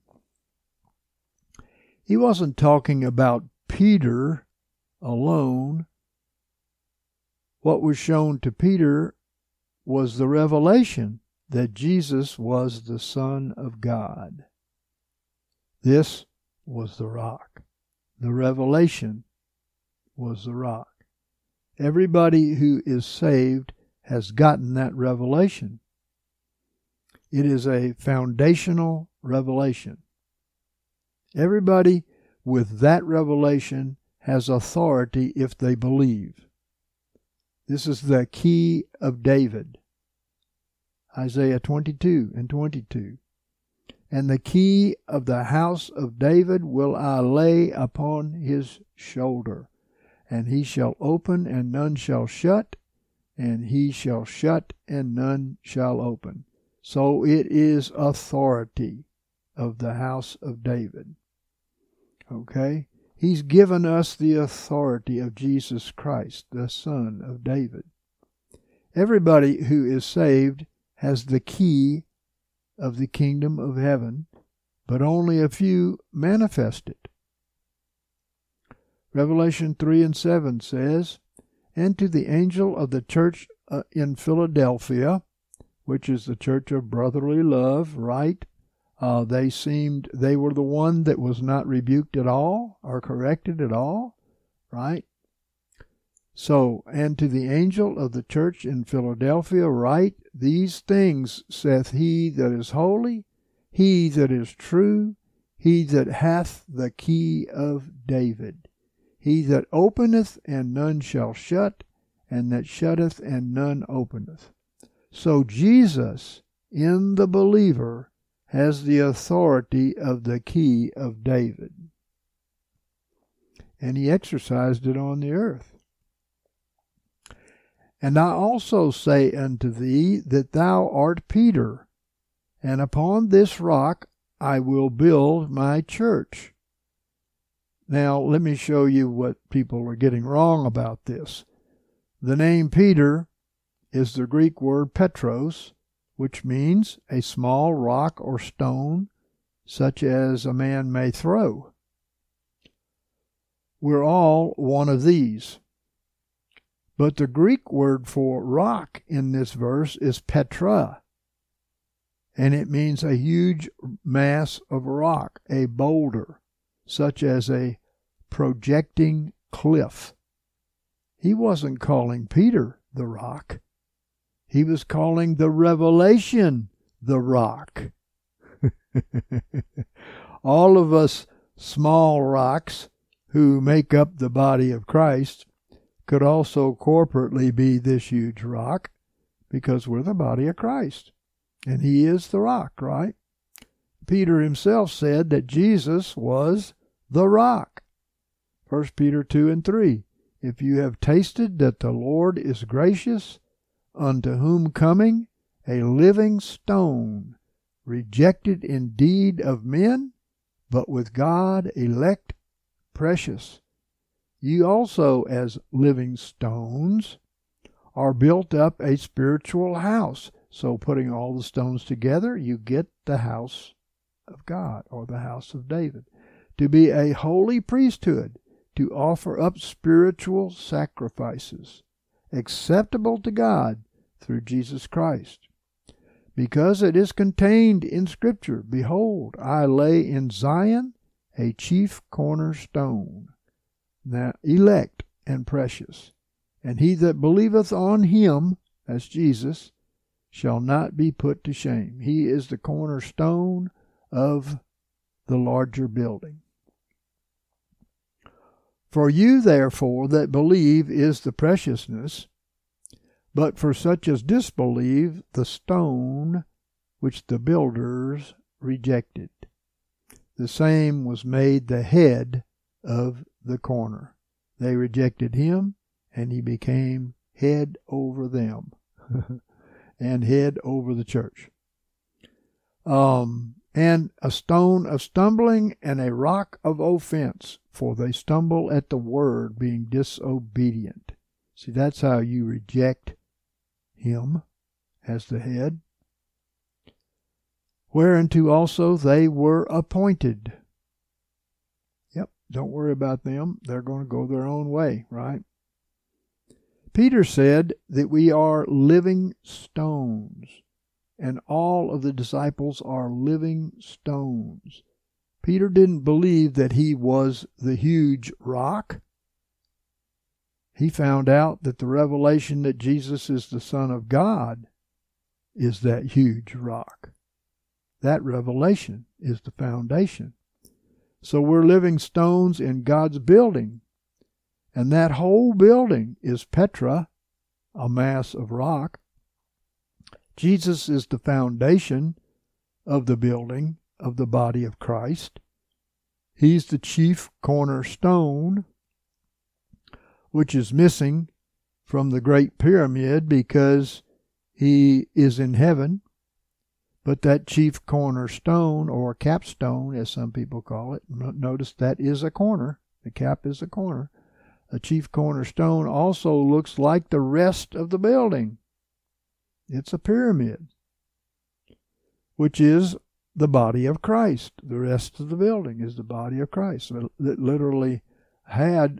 He wasn't talking about Peter alone. What was shown to Peter was the revelation that Jesus was the Son of God. This was the rock. The revelation was the rock. Everybody who is saved has gotten that revelation. It is a foundational revelation. Everybody with that revelation has authority if they believe. This is the key of David. Isaiah 22:22. And the key of the house of David will I lay upon his shoulder, and he shall open and none shall shut, and he shall shut and none shall open. So it is authority of the house of David. Okay? He's given us the authority of Jesus Christ, the Son of David. Everybody who is saved has the key of the kingdom of heaven, but only a few manifest it. Revelation 3:7 says, And to the angel of the church in Philadelphia, which is the church of brotherly love, right? They were the one that was not rebuked at all or corrected at all, right? So, and to the angel of the church in Philadelphia write, These things saith he that is holy, he that is true, he that hath the key of David, he that openeth and none shall shut, and that shutteth and none openeth. So Jesus, in the believer, has the authority of the key of David. And he exercised it on the earth. And I also say unto thee that thou art Peter, and upon this rock I will build my church. Now, let me show you what people are getting wrong about this. The name Peter is the Greek word Petros, which means a small rock or stone, such as a man may throw. We're all one of these. But the Greek word for rock in this verse is Petra, and it means a huge mass of rock, a boulder, such as a projecting cliff. He wasn't calling Peter the rock. He was calling the revelation the rock. All of us small rocks who make up the body of Christ could also corporately be this huge rock, because we're the body of Christ, and he is the rock, right? Peter himself said that Jesus was the rock. 1 Peter 2:3. If you have tasted that the Lord is gracious, unto whom coming a living stone, rejected indeed of men, but with God elect, precious. You also, as living stones, are built up a spiritual house. So putting all the stones together, you get the house of God, or the house of David, to be a holy priesthood, to offer up spiritual sacrifices, acceptable to God through Jesus Christ. Because it is contained in Scripture, Behold, I lay in Zion a chief cornerstone, now elect and precious, and he that believeth on him, that's Jesus, shall not be put to shame. He is the cornerstone of the larger building. For you, therefore, that believe is the preciousness, but for such as disbelieve, the stone which the builders rejected. The same was made the head of the corner. They rejected him, and he became head over them and head over the church. And a stone of stumbling and a rock of offense, for they stumble at the word, being disobedient. See, that's how you reject him as the head. Whereunto also they were appointed. Yep, don't worry about them. They're going to go their own way, right? Peter said that we are living stones, and all of the disciples are living stones. Peter didn't believe that he was the huge rock. He found out that the revelation that Jesus is the Son of God is that huge rock. That revelation is the foundation. So we're living stones in God's building. And that whole building is Petra, a mass of rock. Jesus is the foundation of the building of the body of Christ. He's the chief cornerstone, which is missing from the Great Pyramid because he is in heaven. But that chief cornerstone, or capstone as some people call it, notice that is a corner. The cap is a corner. A chief cornerstone also looks like the rest of the building. It's a pyramid, which is the body of Christ. The rest of the building is the body of Christ. It literally had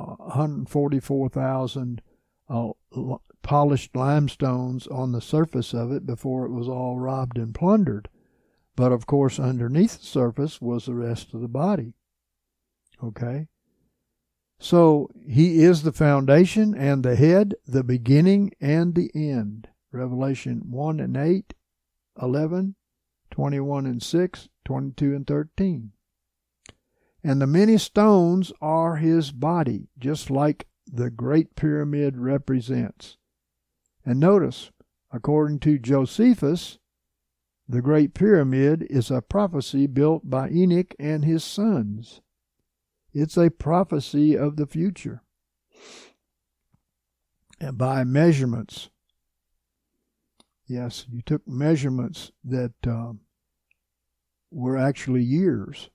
144,000 polished limestones on the surface of it before it was all robbed and plundered. But of course, underneath the surface was the rest of the body. Okay? So he is the foundation and the head, the beginning and the end. Revelation 1 and 8, 11, 21 and 6, 22 and 13. And the many stones are his body, just like the Great Pyramid represents. And notice, according to Josephus, the Great Pyramid is a prophecy built by Enoch and his sons. It's a prophecy of the future. And by measurements. Yes, you took measurements that were actually years.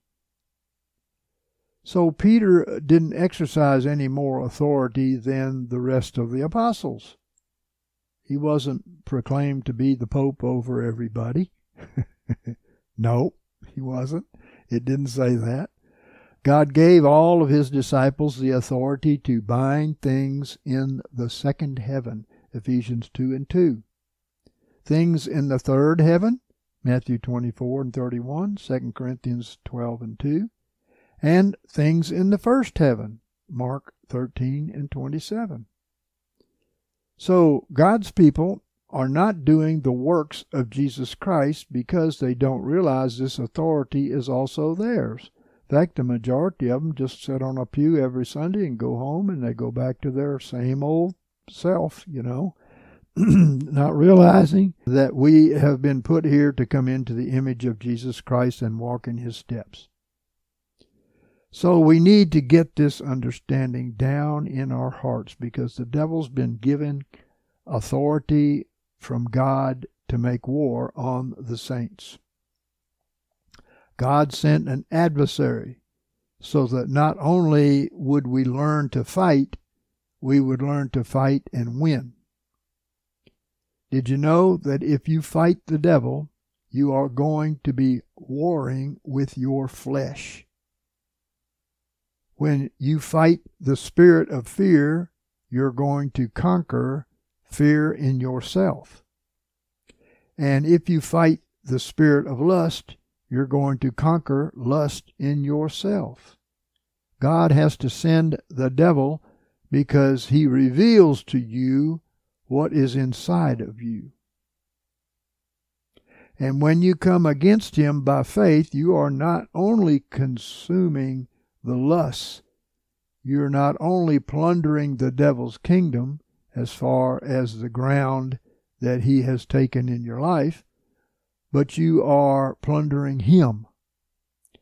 So Peter didn't exercise any more authority than the rest of the apostles. He wasn't proclaimed to be the Pope over everybody. No, he wasn't. It didn't say that. God gave all of his disciples the authority to bind things in the second heaven, Ephesians 2 and 2. Things in the third heaven, Matthew 24 and 31, 2 Corinthians 12 and 2. And things in the first heaven, Mark 13 and 27. So God's people are not doing the works of Jesus Christ because they don't realize this authority is also theirs. In fact, the majority of them just sit on a pew every Sunday and go home, and they go back to their same old self, not realizing that we have been put here to come into the image of Jesus Christ and walk in his steps. So we need to get this understanding down in our hearts, because the devil's been given authority from God to make war on the saints. God sent an adversary so that not only would we learn to fight, we would learn to fight and win. Did you know that if you fight the devil, you are going to be warring with your flesh? When you fight the spirit of fear, you're going to conquer fear in yourself. And if you fight the spirit of lust, you're going to conquer lust in yourself. God has to send the devil because he reveals to you what is inside of you. And when you come against him by faith, you are not only consuming the lusts, you're not only plundering the devil's kingdom as far as the ground that he has taken in your life, but you are plundering him.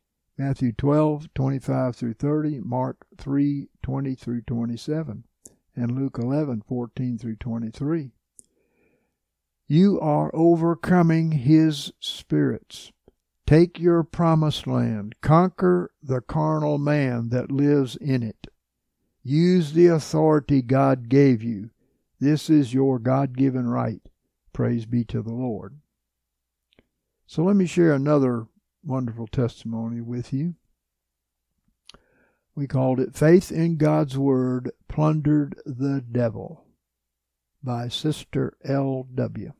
Matthew 12, 25 through 30, Mark 3, 20 through 27. and Luke 11:14-23. You are overcoming his spirits. Take your promised land. Conquer the carnal man that lives in it. Use the authority God gave you. This is your God-given right. Praise be to the Lord. So let me share another wonderful testimony with you. We called it Faith in God's Word Plundered the Devil by Sister L.W.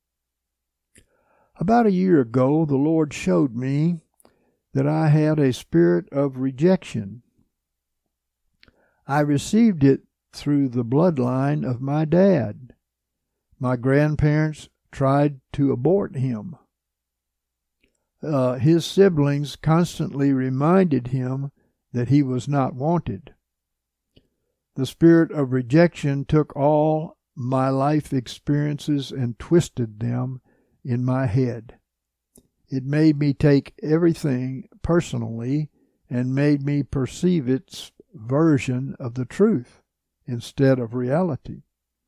About a year ago, the Lord showed me that I had a spirit of rejection. I received it through the bloodline of my dad. My grandparents tried to abort him. His siblings constantly reminded him that he was not wanted. The spirit of rejection took all my life experiences and twisted them in my head. It made me take everything personally and made me perceive its version of the truth instead of reality.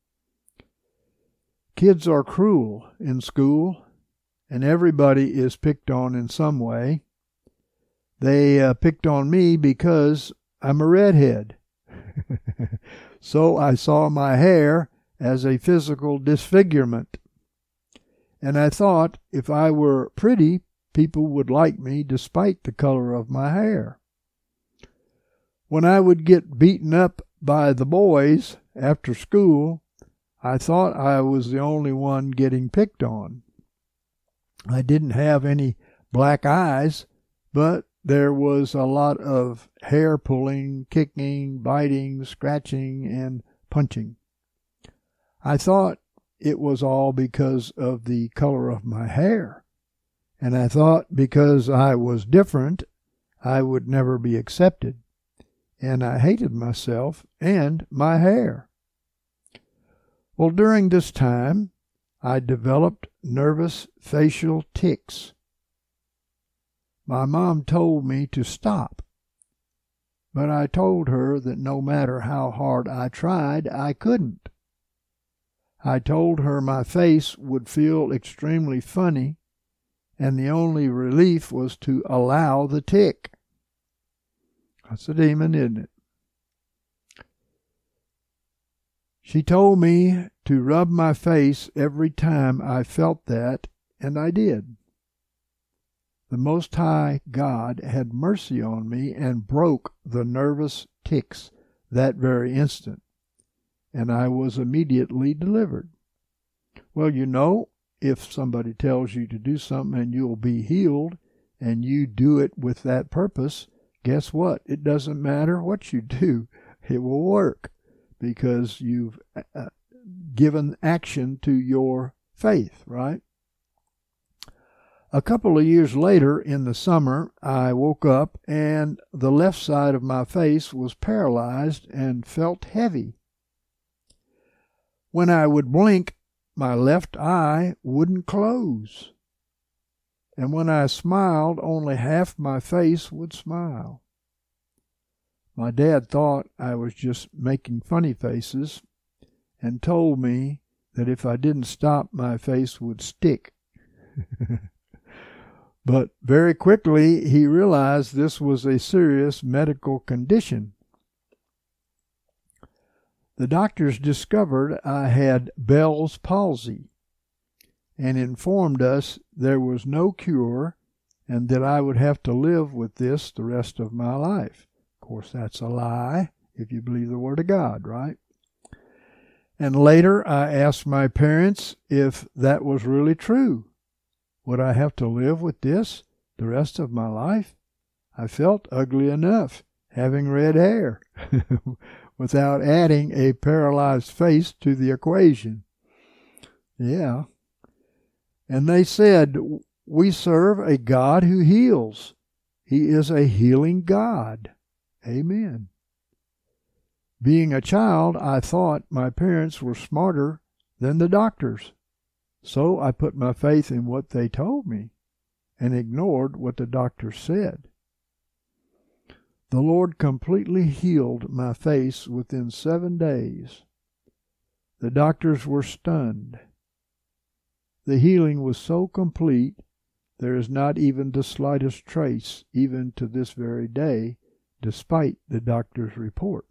Kids are cruel in school, and everybody is picked on in some way. They picked on me because I'm a redhead. So I saw my hair as a physical disfigurement. And I thought if I were pretty, people would like me despite the color of my hair. When I would get beaten up by the boys after school, I thought I was the only one getting picked on. I didn't have any black eyes, but there was a lot of hair pulling, kicking, biting, scratching, and punching. I thought it was all because of the color of my hair, and I thought because I was different, I would never be accepted, and I hated myself and my hair. Well, during this time, I developed nervous facial tics. My mom told me to stop, but I told her that no matter how hard I tried, I couldn't. I told her my face would feel extremely funny, and the only relief was to allow the tic. That's a demon, isn't it? She told me to rub my face every time I felt that, and I did. The Most High God had mercy on me and broke the nervous tics that very instant, and I was immediately delivered. Well, you know, if somebody tells you to do something and you'll be healed, and you do it with that purpose, guess what? It doesn't matter what you do. It will work because you've given action to your faith, right? A couple of years later in the summer, I woke up and the left side of my face was paralyzed and felt heavy. When I would blink, my left eye wouldn't close. And when I smiled, only half my face would smile. My dad thought I was just making funny faces and told me that if I didn't stop, my face would stick. But very quickly he realized this was a serious medical condition. The doctors discovered I had Bell's palsy and informed us there was no cure and that I would have to live with this the rest of my life. Of course, that's a lie if you believe the Word of God, right? And later I asked my parents if that was really true. Would I have to live with this the rest of my life? I felt ugly enough having red hair without adding a paralyzed face to the equation. Yeah. And they said, we serve a God who heals. He is a healing God. Amen. Being a child, I thought my parents were smarter than the doctors. So I put my faith in what they told me and ignored what the doctor said. The Lord completely healed my face within 7 days. The doctors were stunned. The healing was so complete, there is not even the slightest trace, even to this very day, despite the doctor's report.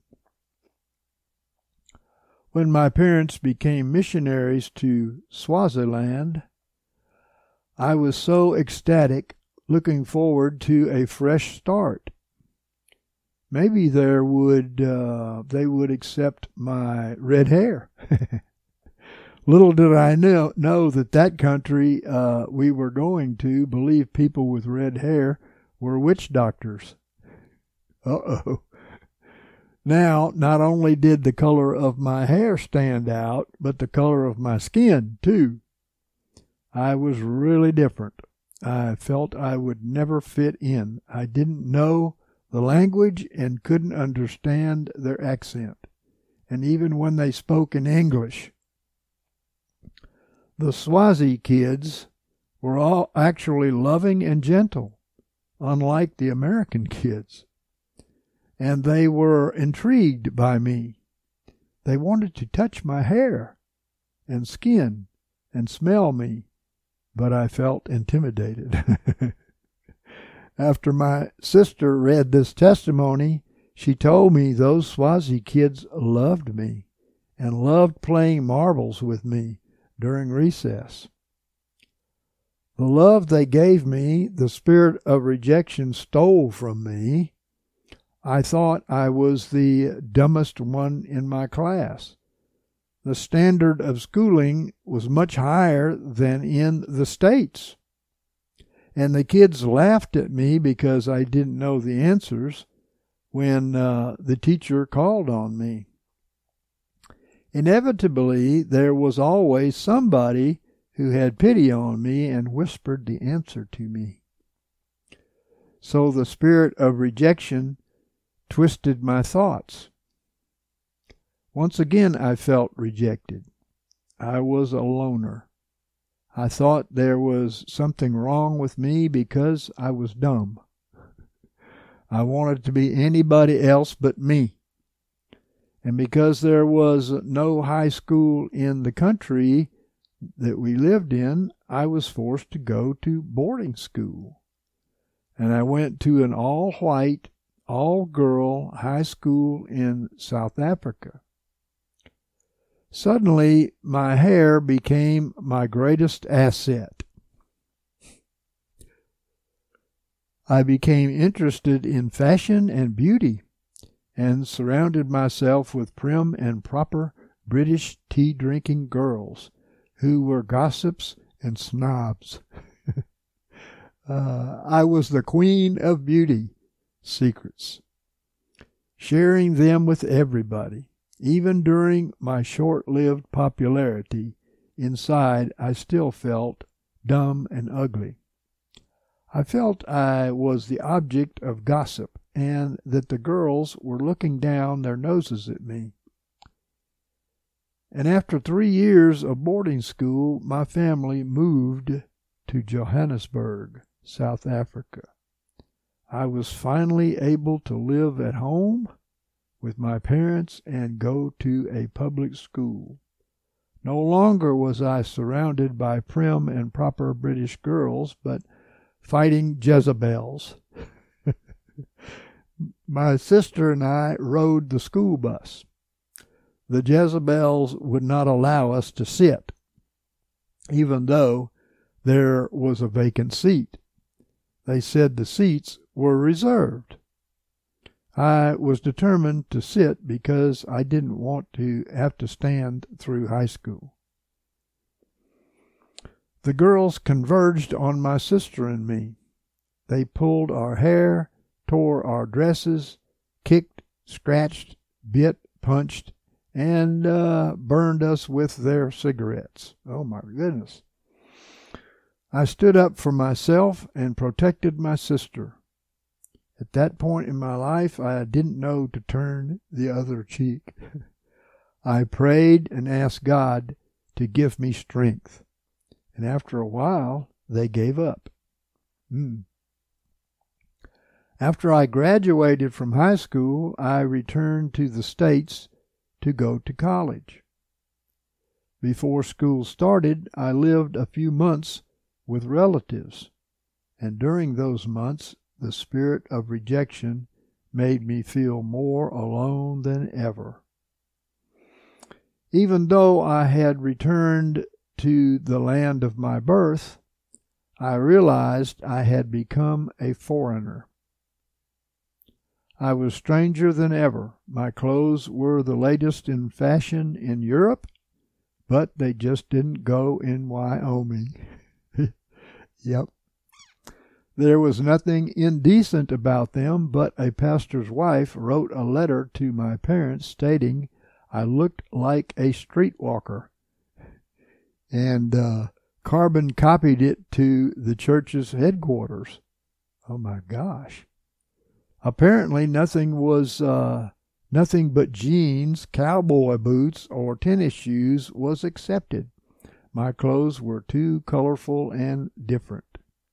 When my parents became missionaries to Swaziland, I was so ecstatic, looking forward to a fresh start. Maybe they would accept my red hair. Little did I know that country we were going to believed people with red hair were witch doctors. Uh-oh. Now, not only did the color of my hair stand out, but the color of my skin, too. I was really different. I felt I would never fit in. I didn't know the language and couldn't understand their accent, and even when they spoke in English. The Swazi kids were all actually loving and gentle, unlike the American kids, and they were intrigued by me. They wanted to touch my hair and skin and smell me, but I felt intimidated. After my sister read this testimony, she told me those Swazi kids loved me and loved playing marbles with me during recess. The love they gave me, the spirit of rejection stole from me. I thought I was the dumbest one in my class. The standard of schooling was much higher than in the States. And the kids laughed at me because I didn't know the answers when the teacher called on me. Inevitably, there was always somebody who had pity on me and whispered the answer to me. So the spirit of rejection twisted my thoughts. Once again, I felt rejected. I was a loner. I thought there was something wrong with me because I was dumb. I wanted to be anybody else but me. And because there was no high school in the country that we lived in, I was forced to go to boarding school. And I went to an all-white, all-girl high school in South Africa. Suddenly, my hair became my greatest asset. I became interested in fashion and beauty, and surrounded myself with prim and proper British tea-drinking girls who were gossips and snobs. I was the queen of beauty secrets, sharing them with everybody. Even during my short-lived popularity, inside I still felt dumb and ugly. I felt I was the object of gossip and that the girls were looking down their noses at me. And after 3 years of boarding school, my family moved to Johannesburg, South Africa. I was finally able to live at home with my parents and go to a public school. No longer was I surrounded by prim and proper British girls, but fighting Jezebels. My sister and I rode the school bus. The Jezebels would not allow us to sit, even though there was a vacant seat. They said the seats were reserved. I was determined to sit because I didn't want to have to stand through high school. The girls converged on my sister and me. They pulled our hair, tore our dresses, kicked, scratched, bit, punched, and burned us with their cigarettes. Oh, my goodness. I stood up for myself and protected my sister. At that point in my life, I didn't know to turn the other cheek. I prayed and asked God to give me strength. And after a while, they gave up. After I graduated from high school, I returned to the States to go to college. Before school started, I lived a few months with relatives, and during those months, the spirit of rejection made me feel more alone than ever. Even though I had returned to the land of my birth, I realized I had become a foreigner. I was stranger than ever. My clothes were the latest in fashion in Europe, but they just didn't go in Wyoming. Yep. There was nothing indecent about them, but a pastor's wife wrote a letter to my parents stating I looked like a streetwalker, and carbon copied it to the church's headquarters. Oh my gosh. Apparently nothing but jeans, cowboy boots, or tennis shoes was accepted. My clothes were too colorful and different.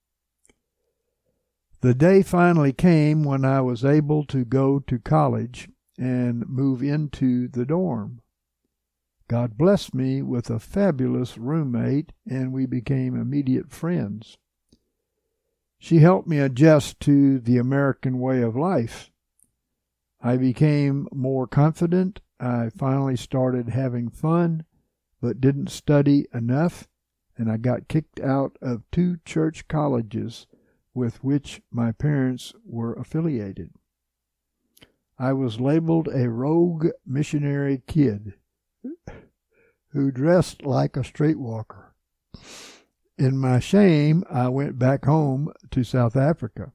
The day finally came when I was able to go to college and move into the dorm. God blessed me with a fabulous roommate, and we became immediate friends. She helped me adjust to the American way of life. I became more confident. I finally started having fun, but didn't study enough, and I got kicked out of 2 church colleges with which my parents were affiliated. I was labeled a rogue missionary kid who dressed like a streetwalker. In my shame, I went back home to South Africa.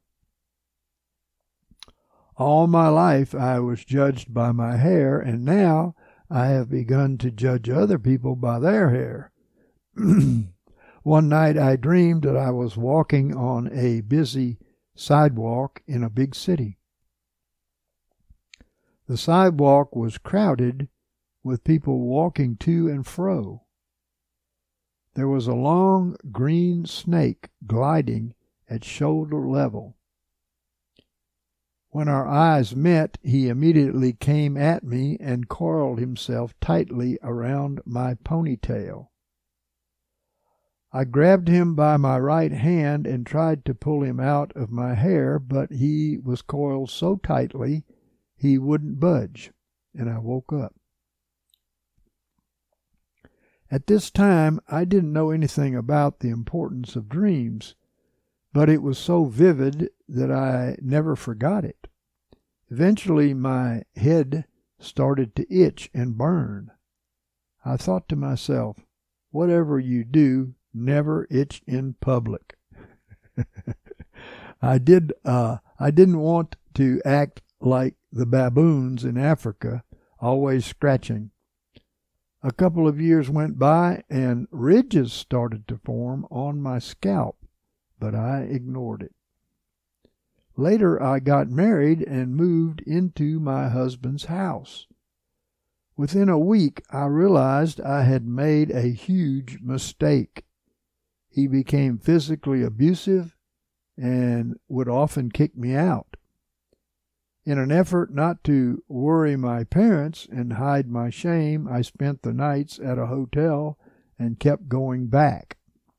All my life I was judged by my hair, and now I have begun to judge other people by their hair. One night I dreamed that I was walking on a busy sidewalk in a big city. The sidewalk was crowded with people walking to and fro. There was a long green snake gliding at shoulder level. When our eyes met, he immediately came at me and coiled himself tightly around my ponytail. I grabbed him by my right hand and tried to pull him out of my hair, but he was coiled so tightly he wouldn't budge, and I woke up. At this time, I didn't know anything about the importance of dreams, but it was so vivid that I never forgot it. Eventually, my head started to itch and burn. I thought to myself, whatever you do, never itch in public. I didn't want to act like the baboons in Africa, always scratching. A couple of years went by and ridges started to form on my scalp, but I ignored it. Later I got married and moved into my husband's house. Within a week I realized I had made a huge mistake. He became physically abusive and would often kick me out. In an effort not to worry my parents and hide my shame, I spent the nights at a hotel and kept going back.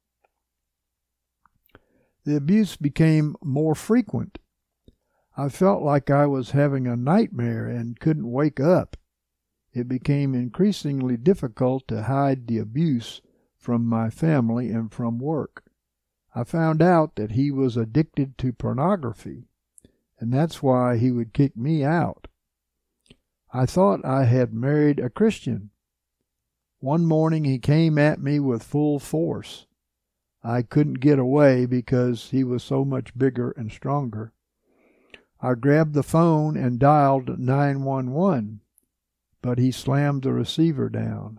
The abuse became more frequent. I felt like I was having a nightmare and couldn't wake up. It became increasingly difficult to hide the abuse from my family and from work. I found out that he was addicted to pornography, and that's why he would kick me out. I thought I had married a Christian. One morning he came at me with full force. I couldn't get away because he was so much bigger and stronger. I grabbed the phone and dialed 911, but he slammed the receiver down.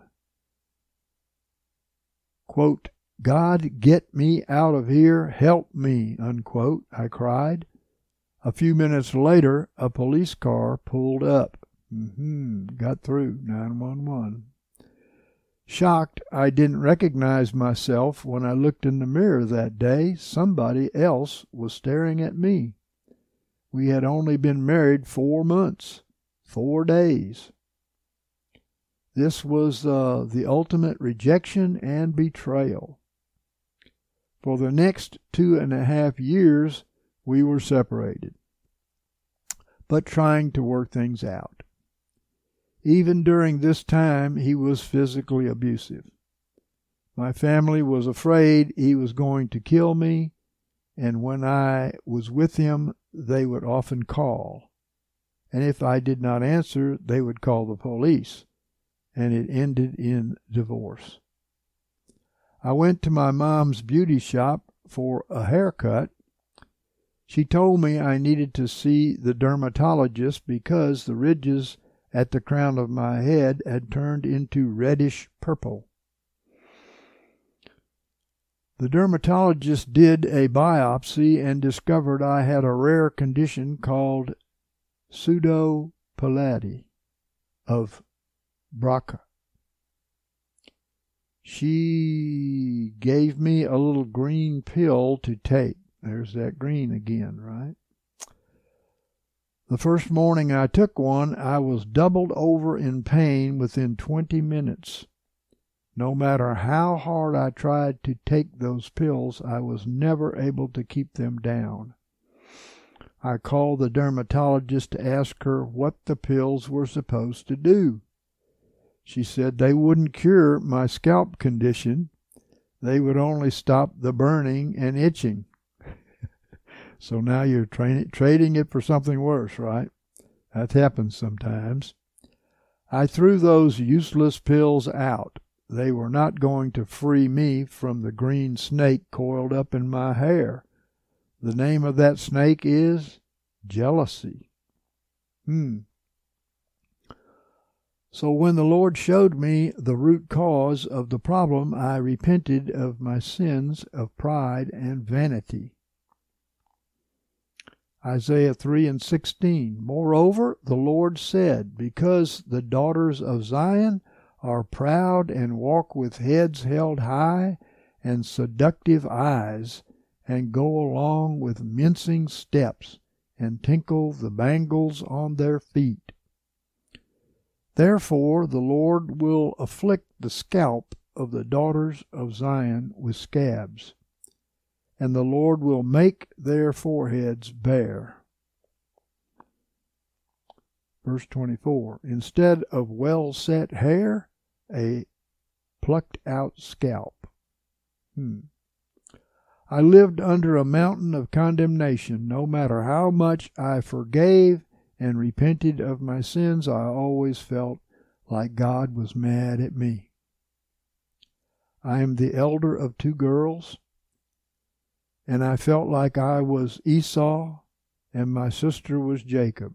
Quote, "God, get me out of here, help me," unquote, I cried. A few minutes later, a police car pulled up. Got through 911. Shocked, I didn't recognize myself when I looked in the mirror that day. Somebody else was staring at me. We had only been married 4 months, 4 days. This was the ultimate rejection and betrayal. For the next 2.5 years, we were separated, but trying to work things out. Even during this time, he was physically abusive. My family was afraid he was going to kill me, and when I was with him, they would often call. And if I did not answer, they would call the police, and it ended in divorce. I went to my mom's beauty shop for a haircut. She told me I needed to see the dermatologist because the ridges at the crown of my head had turned into reddish purple. The dermatologist did a biopsy and discovered I had a rare condition called pseudopelade of Broca. She gave me a little green pill to take. There's that green again, right? The first morning I took one, I was doubled over in pain within 20 minutes. No matter how hard I tried to take those pills, I was never able to keep them down. I called the dermatologist to ask her what the pills were supposed to do. She said they wouldn't cure my scalp condition. They would only stop the burning and itching. So now you're trading it for something worse, right? That happens sometimes. I threw those useless pills out. They were not going to free me from the green snake coiled up in my hair. The name of that snake is jealousy. So when the Lord showed me the root cause of the problem, I repented of my sins of pride and vanity. Isaiah 3:16. Moreover, the Lord said, because the daughters of Zion are proud and walk with heads held high and seductive eyes, and go along with mincing steps, and tinkle the bangles on their feet. Therefore the Lord will afflict the scalp of the daughters of Zion with scabs, and the Lord will make their foreheads bare. Verse 24, instead of well-set hair, a plucked-out scalp. I lived under a mountain of condemnation. No matter how much I forgave and repented of my sins, I always felt like God was mad at me. I am the elder of 2 girls, and I felt like I was Esau and my sister was Jacob.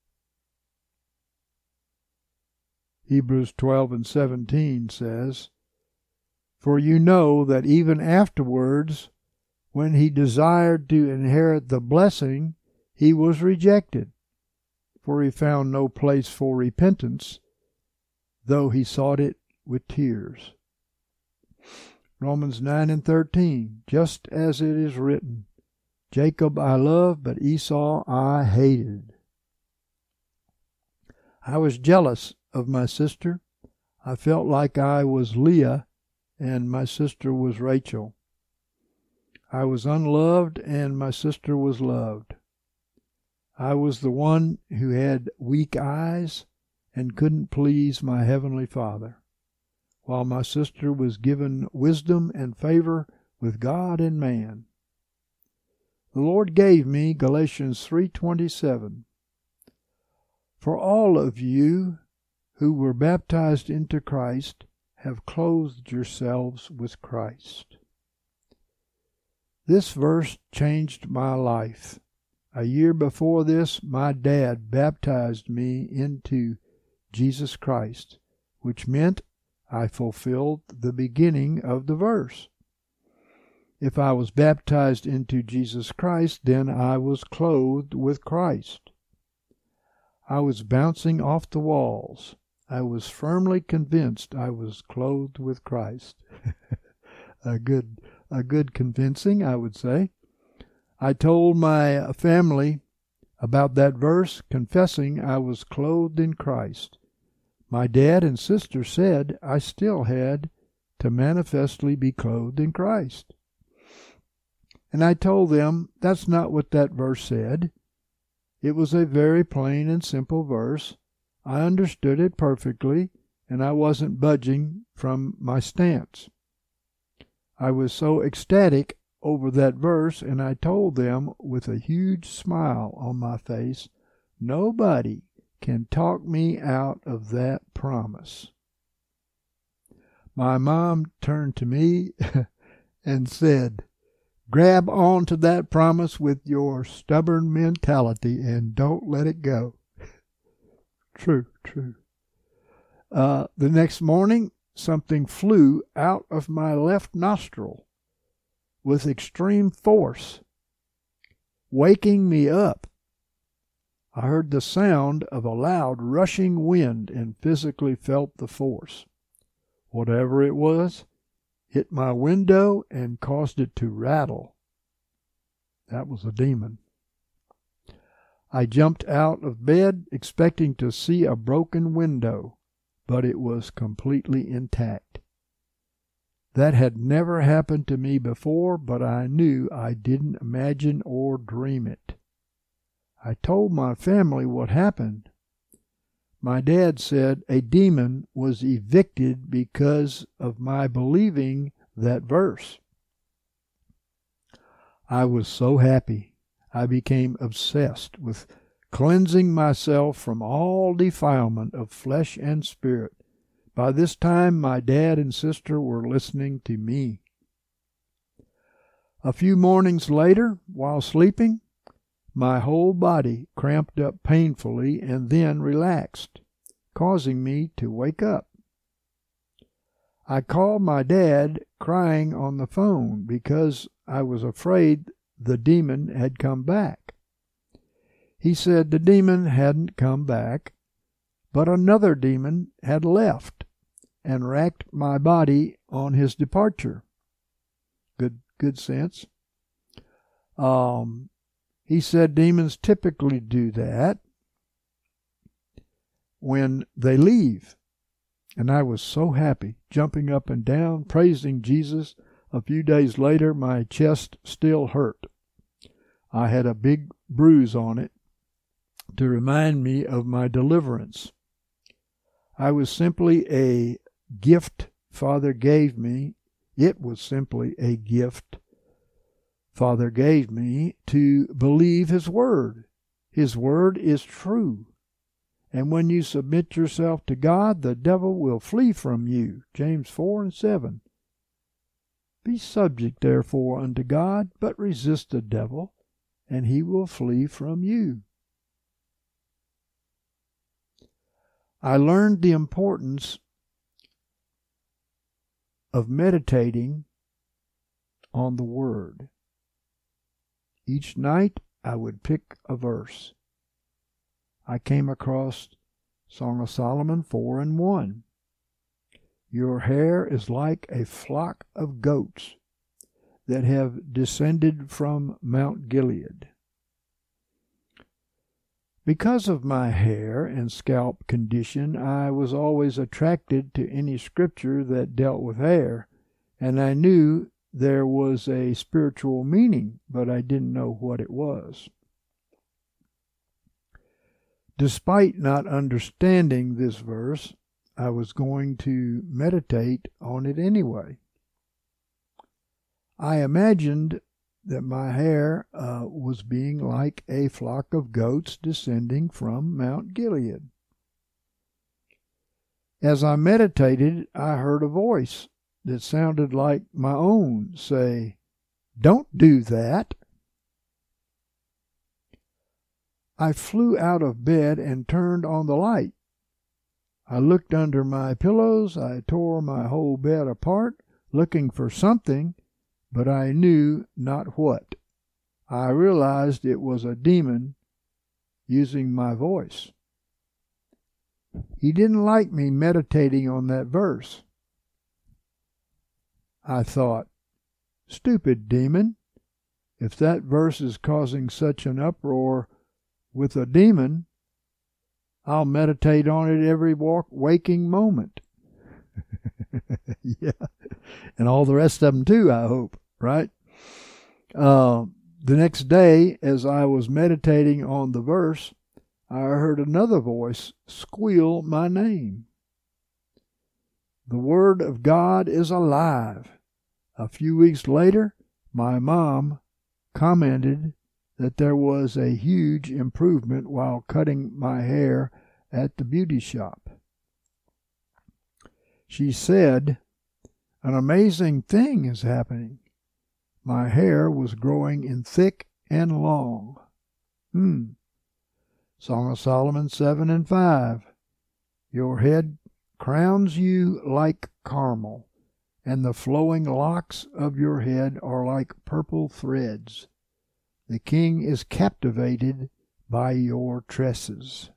Hebrews 12:17 says, for you know that even afterwards, when he desired to inherit the blessing, he was rejected, for he found no place for repentance, though he sought it with tears. Romans 9:13, just as it is written, Jacob I loved, but Esau I hated. I was jealous of my sister. I felt like I was Leah and my sister was Rachel. I was unloved and my sister was loved. I was the one who had weak eyes and couldn't please my heavenly Father, while my sister was given wisdom and favor with God and man. The Lord gave me Galatians 3:27. For all of you who were baptized into Christ have clothed yourselves with Christ. This verse changed my life. A year before this, my dad baptized me into Jesus Christ, which meant I fulfilled the beginning of the verse. If I was baptized into Jesus Christ, then I was clothed with Christ. I was bouncing off the walls. I was firmly convinced I was clothed with Christ. a good convincing, I would say. I told my family about that verse, confessing I was clothed in Christ. My dad and sister said I still had to manifestly be clothed in Christ. And I told them that's not what that verse said. It was a very plain and simple verse. I understood it perfectly, and I wasn't budging from my stance. I was so ecstatic over that verse, and I told them with a huge smile on my face, nobody can talk me out of that promise. My mom turned to me and said, "Grab on to that promise with your stubborn mentality and don't let it go." True. The next morning, something flew out of my left nostril with extreme force, waking me up. I heard the sound of a loud rushing wind and physically felt the force. Whatever it was, hit my window and caused it to rattle. That was a demon. I jumped out of bed expecting to see a broken window, but it was completely intact. That had never happened to me before, but I knew I didn't imagine or dream it. I told my family what happened. My dad said a demon was evicted because of my believing that verse. I was so happy. I became obsessed with cleansing myself from all defilement of flesh and spirit. By this time, my dad and sister were listening to me. A few mornings later, while sleeping, my whole body cramped up painfully and then relaxed, causing me to wake up. I called my dad, crying on the phone because I was afraid the demon had come back. He said the demon hadn't come back, but another demon had left and racked my body on his departure. Good sense. He said demons typically do that when they leave. And I was so happy, jumping up and down, praising Jesus. A few days later, my chest still hurt. I had a big bruise on it to remind me of my deliverance. I was simply a gift Father gave me. It was simply a gift Father gave me to believe His Word. His Word is true. And when you submit yourself to God, the devil will flee from you. James 4:7. Be subject, therefore, unto God, but resist the devil, and he will flee from you. I learned the importance of meditating on the Word. Each night I would pick a verse. I came across Song of Solomon 4:1. Your hair is like a flock of goats that have descended from Mount Gilead. Because of my hair and scalp condition, I was always attracted to any scripture that dealt with hair, and I knew there was a spiritual meaning, but I didn't know what it was. Despite not understanding this verse, I was going to meditate on it anyway. I imagined that my hair was being like a flock of goats descending from Mount Gilead. As I meditated, I heard a voice that sounded like my own say, "Don't do that." I flew out of bed and turned on the light. I looked under my pillows. I tore my whole bed apart, looking for something, but I knew not what. I realized it was a demon using my voice. He didn't like me meditating on that verse. I thought, stupid demon, if that verse is causing such an uproar, with a demon, I'll meditate on it every waking moment. Yeah. And all the rest of them too, I hope, right? The next day, as I was meditating on the verse, I heard another voice squeal my name. The Word of God is alive. A few weeks later, my mom commented that there was a huge improvement while cutting my hair at the beauty shop. She said, "An amazing thing is happening. My hair was growing in thick and long." Song of Solomon 7:5. Your head crowns you like caramel, and the flowing locks of your head are like purple threads. The king is captivated by your tresses.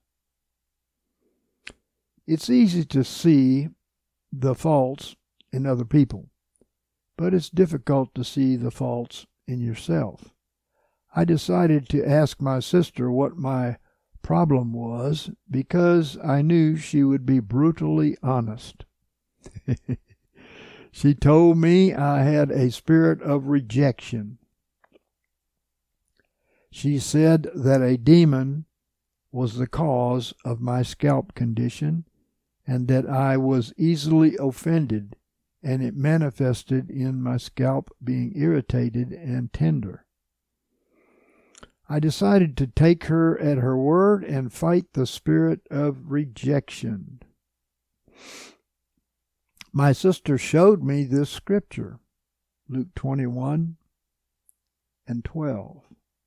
It's easy to see the faults in other people, but it's difficult to see the faults in yourself. I decided to ask my sister what my problem was because I knew she would be brutally honest. She told me I had a spirit of rejection. She said that a demon was the cause of my scalp condition and that I was easily offended, and it manifested in my scalp being irritated and tender. I decided to take her at her word and fight the spirit of rejection. My sister showed me this scripture, Luke 21:12.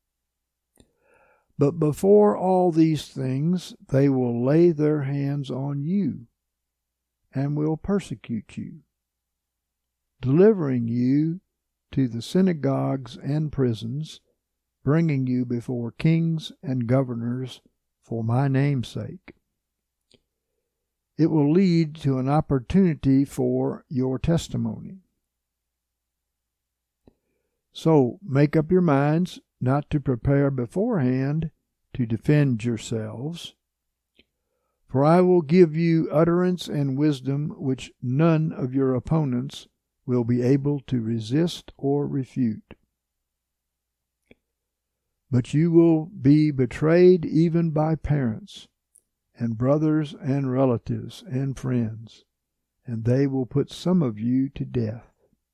But before all these things, they will lay their hands on you and will persecute you, delivering you to the synagogues and prisons, bringing you before kings and governors for my name's sake. It will lead to an opportunity for your testimony. So make up your minds not to prepare beforehand to defend yourselves, for I will give you utterance and wisdom which none of your opponents will be able to resist or refute. But you will be betrayed even by parents and brothers and relatives and friends, and they will put some of you to death.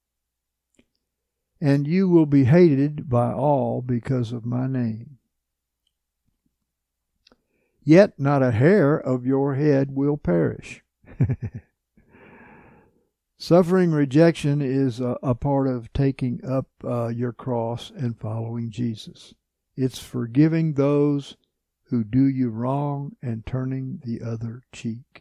And you will be hated by all because of my name. Yet not a hair of your head will perish. Suffering rejection is a part of taking up your cross and following Jesus. It's forgiving those who do you wrong and turning the other cheek.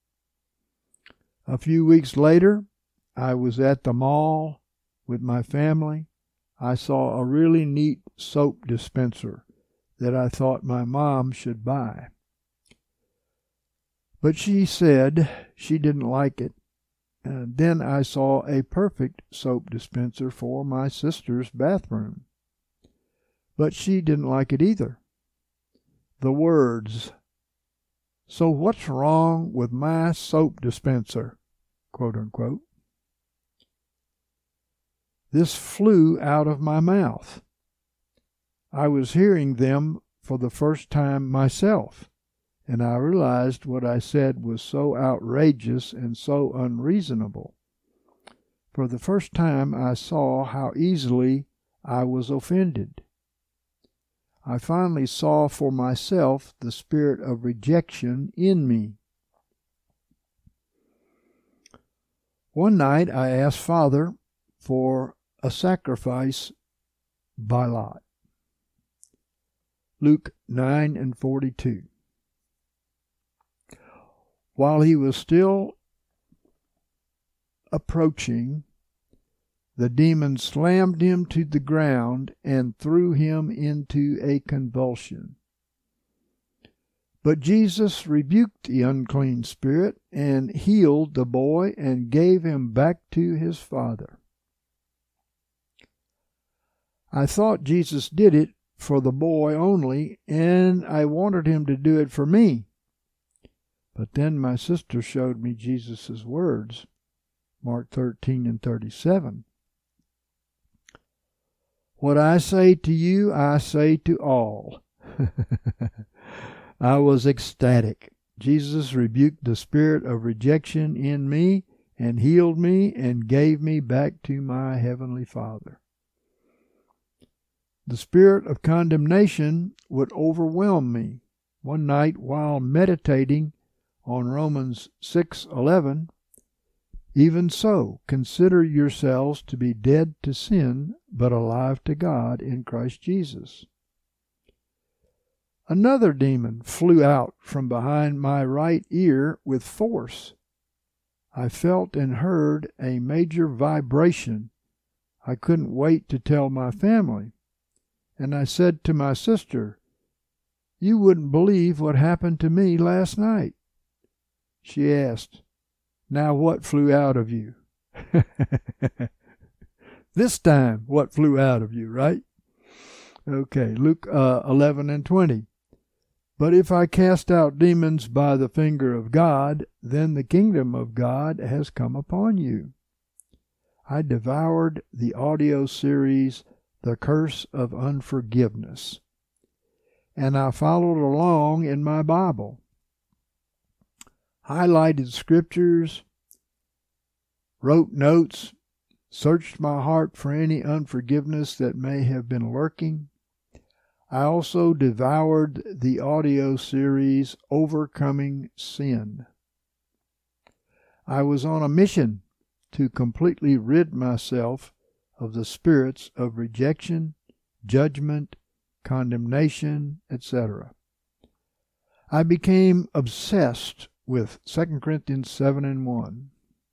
A few weeks later, I was at the mall with my family. I saw a really neat soap dispenser that I thought my mom should buy. But she said she didn't like it. And then I saw a perfect soap dispenser for my sister's bathroom. But she didn't like it either. The words, "So what's wrong with my soap dispenser?" quote unquote. This flew out of my mouth. I was hearing them for the first time myself, and I realized what I said was so outrageous and so unreasonable. For the first time I saw how easily I was offended. I finally saw for myself the spirit of rejection in me. One night I asked Father for a sacrifice by lot. Luke 9:42. While he was still approaching, the demon slammed him to the ground and threw him into a convulsion. But Jesus rebuked the unclean spirit and healed the boy and gave him back to his father. I thought Jesus did it for the boy only, and I wanted him to do it for me. But then my sister showed me Jesus' words, Mark 13:37. What I say to you, I say to all. I was ecstatic. Jesus rebuked the spirit of rejection in me and healed me and gave me back to my Heavenly Father. The spirit of condemnation would overwhelm me. One night while meditating on Romans 6:11, even so, consider yourselves to be dead to sin, but alive to God in Christ Jesus. Another demon flew out from behind my right ear with force. I felt and heard a major vibration. I couldn't wait to tell my family. And I said to my sister, "You wouldn't believe what happened to me last night." She asked, "Now what flew out of you?" This time, what flew out of you, right? Okay, Luke 11:20. But if I cast out demons by the finger of God, then the kingdom of God has come upon you. I devoured the audio series, The Curse of Unforgiveness, and I followed along in my Bible. Highlighted scriptures, wrote notes, searched my heart for any unforgiveness that may have been lurking. I also devoured the audio series Overcoming Sin. I was on a mission to completely rid myself of the spirits of rejection, judgment, condemnation, etc. I became obsessed with 2 Corinthians 7:1.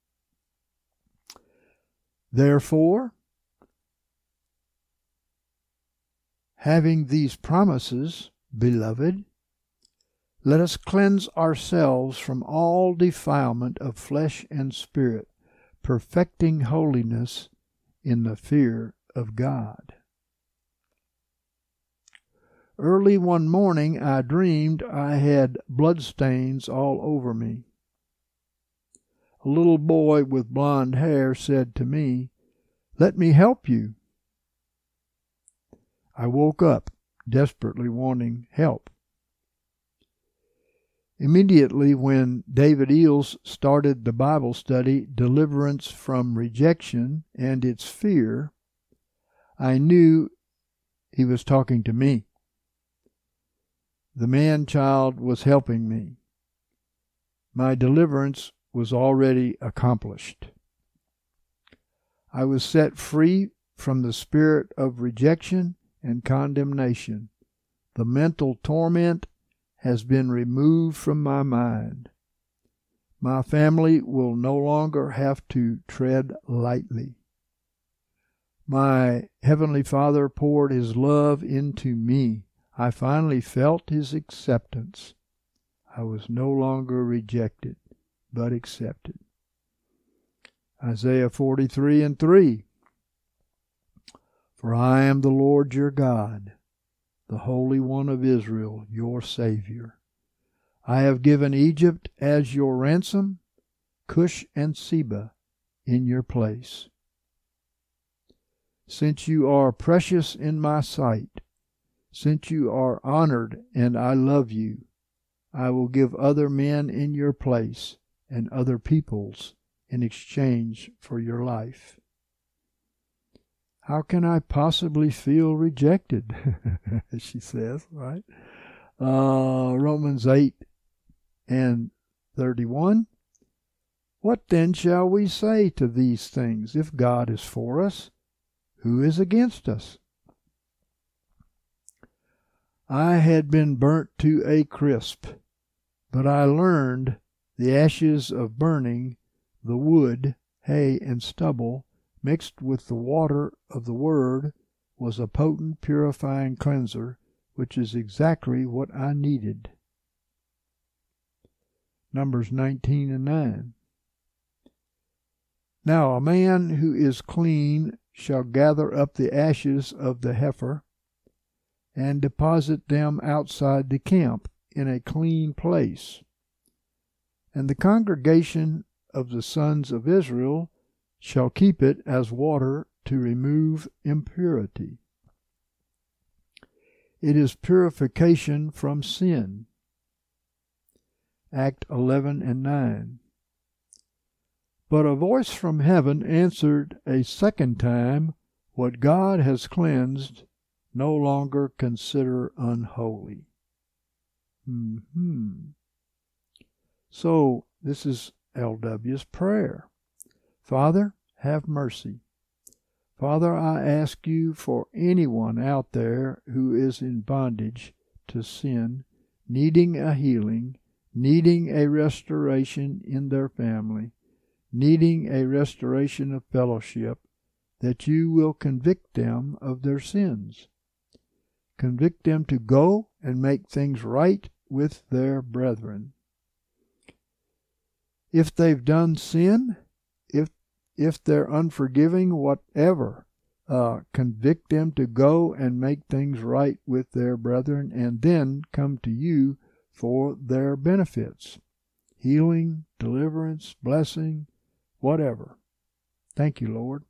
Therefore, having these promises, beloved, let us cleanse ourselves from all defilement of flesh and spirit, perfecting holiness in the fear of God. Early one morning I dreamed I had bloodstains all over me. A little boy with blonde hair said to me, "Let me help you." I woke up, desperately wanting help. Immediately when David Eels started the Bible study, Deliverance from Rejection and Its Fear, I knew he was talking to me. The man-child was helping me. My deliverance was already accomplished. I was set free from the spirit of rejection and condemnation. The mental torment has been removed from my mind. My family will no longer have to tread lightly. My Heavenly Father poured His love into me. I finally felt His acceptance. I was no longer rejected, but accepted. Isaiah 43:3. For I am the Lord your God, the Holy One of Israel, your Savior. I have given Egypt as your ransom, Cush and Seba in your place. Since you are precious in my sight, since you are honored and I love you, I will give other men in your place and other peoples in exchange for your life. How can I possibly feel rejected? She says, right? Romans 8:31. What then shall we say to these things? If God is for us, who is against us? I had been burnt to a crisp, but I learned the ashes of burning, the wood, hay, and stubble, mixed with the water of the Word, was a potent purifying cleanser, which is exactly what I needed. Numbers 19:9. Now a man who is clean shall gather up the ashes of the heifer, and deposit them outside the camp in a clean place. And the congregation of the sons of Israel shall keep it as water to remove impurity. It is purification from sin. Act 11:9. But a voice from heaven answered a second time, What God has cleansed, no longer consider unholy. So, this is L.W.'s prayer. Father, have mercy. Father, I ask you for anyone out there who is in bondage to sin, needing a healing, needing a restoration in their family, needing a restoration of fellowship, that you will convict them of their sins. Convict them to go and make things right with their brethren. If they've done sin, if they're unforgiving, whatever, convict them to go and make things right with their brethren, and then come to you for their benefits. Healing, deliverance, blessing, whatever. Thank you, Lord.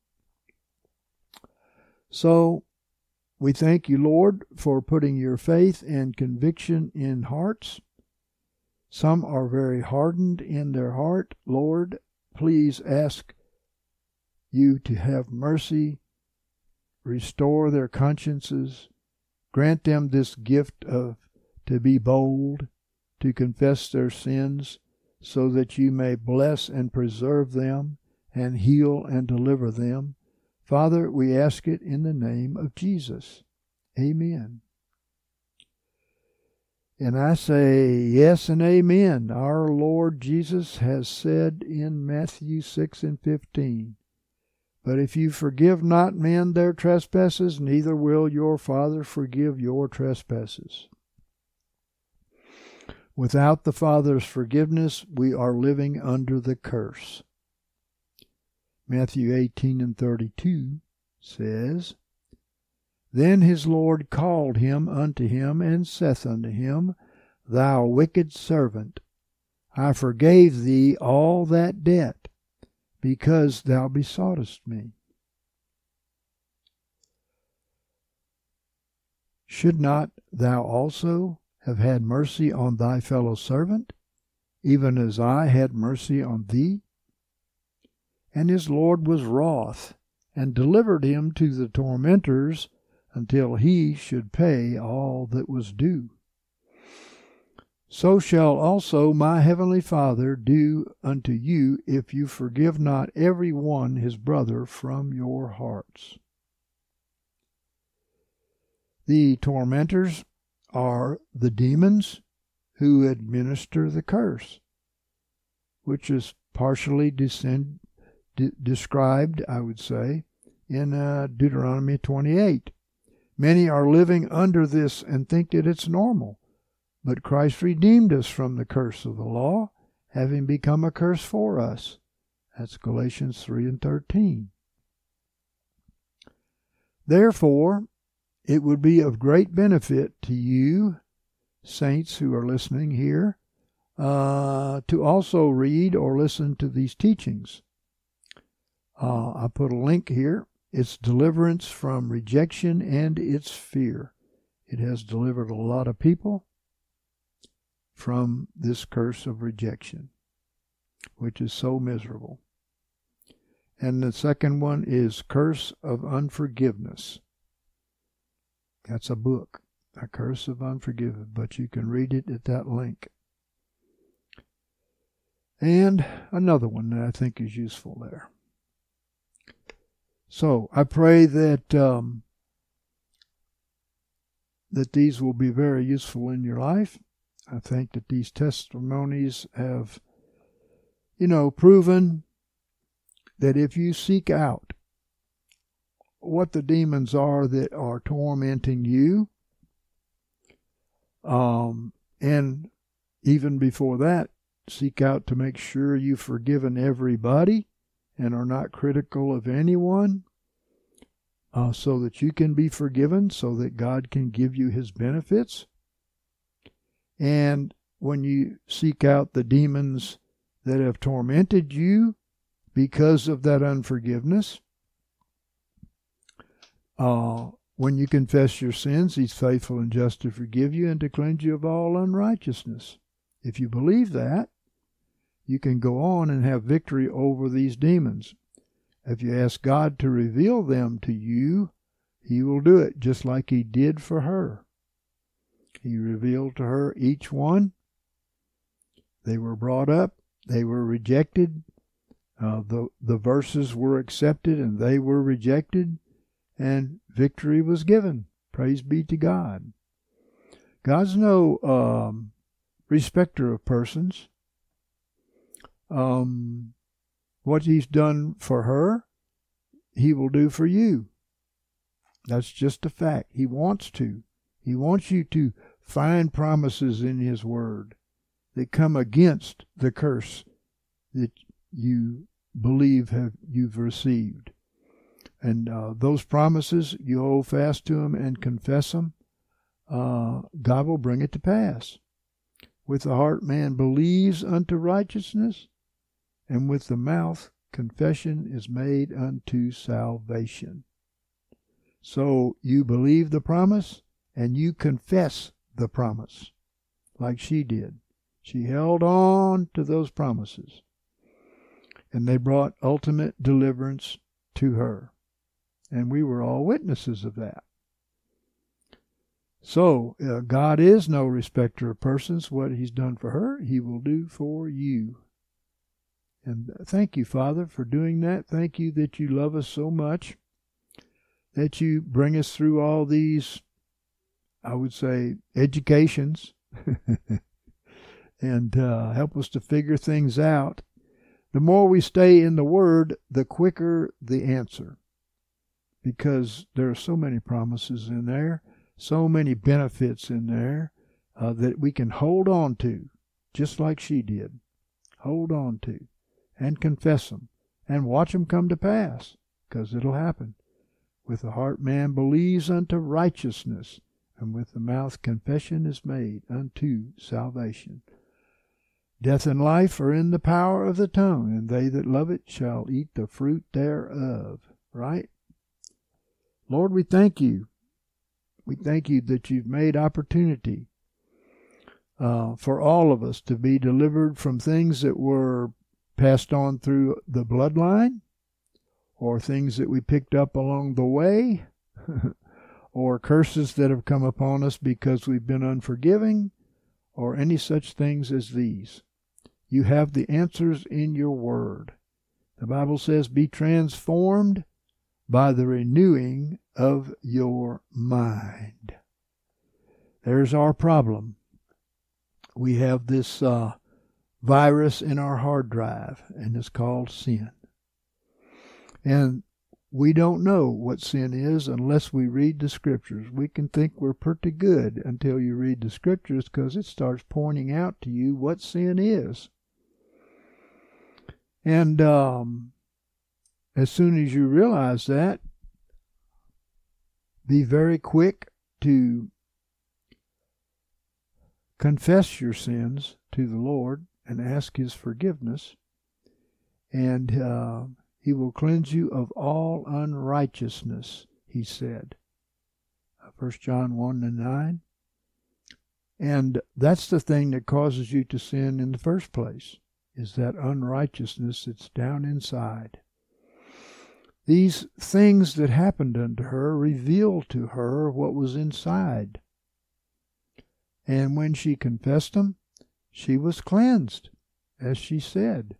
So, we thank you, Lord, for putting your faith and conviction in hearts. Some are very hardened in their heart. Lord, please ask you to have mercy, restore their consciences, grant them this gift to be bold, to confess their sins, so that you may bless and preserve them, and heal and deliver them. Father, we ask it in the name of Jesus. Amen. And I say yes and amen. Our Lord Jesus has said in Matthew 6:15, But if you forgive not men their trespasses, neither will your Father forgive your trespasses. Without the Father's forgiveness, we are living under the curse. Matthew 18:32 says, Then his Lord called him unto him, and saith unto him, Thou wicked servant, I forgave thee all that debt, because thou besoughtest me. Should not thou also have had mercy on thy fellow servant, even as I had mercy on thee? And his Lord was wroth, and delivered him to the tormentors, until he should pay all that was due. So shall also my heavenly Father do unto you, if you forgive not every one his brother from your hearts. The tormentors are the demons who administer the curse, which is partially described, I would say, in Deuteronomy 28. Many are living under this and think that it's normal. But Christ redeemed us from the curse of the law, having become a curse for us. That's Galatians 3:13. Therefore, it would be of great benefit to you, saints who are listening here, to also read or listen to these teachings. I put a link here. It's Deliverance from Rejection and Its Fear. It has delivered a lot of people from this curse of rejection, which is so miserable. And the second one is Curse of Unforgiveness. That's a book, A Curse of Unforgiveness, but you can read it at that link. And another one that I think is useful there. So I pray that that these will be very useful in your life. I think that these testimonies have, proven that if you seek out what the demons are that are tormenting you, and even before that, seek out to make sure you've forgiven everybody and are not critical of anyone, so that you can be forgiven, so that God can give you his benefits. And when you seek out the demons that have tormented you because of that unforgiveness, when you confess your sins, he's faithful and just to forgive you and to cleanse you of all unrighteousness. If you believe that, you can go on and have victory over these demons. If you ask God to reveal them to you, he will do it just like he did for her. He revealed to her each one. They were brought up. They were rejected. The verses were accepted and they were rejected. And victory was given. Praise be to God. God's no respecter of persons. What he's done for her, he will do for you. That's just a fact. He wants to. He wants you to find promises in his word that come against the curse that you believe you've received. And those promises, you hold fast to them and confess them, God will bring it to pass. With the heart man believes unto righteousness, and with the mouth confession is made unto salvation. So you believe the promise, and you confess the promise, like she did. She held on to those promises, and they brought ultimate deliverance to her. And we were all witnesses of that. So, God is no respecter of persons. What he's done for her, he will do for you. And thank you, Father, for doing that. Thank you that you love us so much, that you bring us through all these, I would say, educations, and help us to figure things out. The more we stay in the Word, the quicker the answer. Because there are so many promises in there, so many benefits in there that we can hold on to, just like she did. Hold on to, and confess them, and watch them come to pass, because it'll happen. With the heart man believes unto righteousness, and with the mouth confession is made unto salvation. Death and life are in the power of the tongue, and they that love it shall eat the fruit thereof. Right? Lord, we thank you. We thank you that you've made opportunity for all of us to be delivered from things that were passed on through the bloodline, or things that we picked up along the way, or curses that have come upon us because we've been unforgiving, or any such things as these. You have the answers in your word. The Bible says, be transformed by the renewing of your mind. There's our problem. We have this virus in our hard drive, and it's called sin. And we don't know what sin is unless we read the Scriptures. We can think we're pretty good until you read the Scriptures, because it starts pointing out to you what sin is. And as soon as you realize that, be very quick to confess your sins to the Lord and ask his forgiveness, and he will cleanse you of all unrighteousness, he said. 1 John 1:9. And that's the thing that causes you to sin in the first place, is that unrighteousness that's down inside. These things that happened unto her revealed to her what was inside. And when she confessed them, she was cleansed, as she said.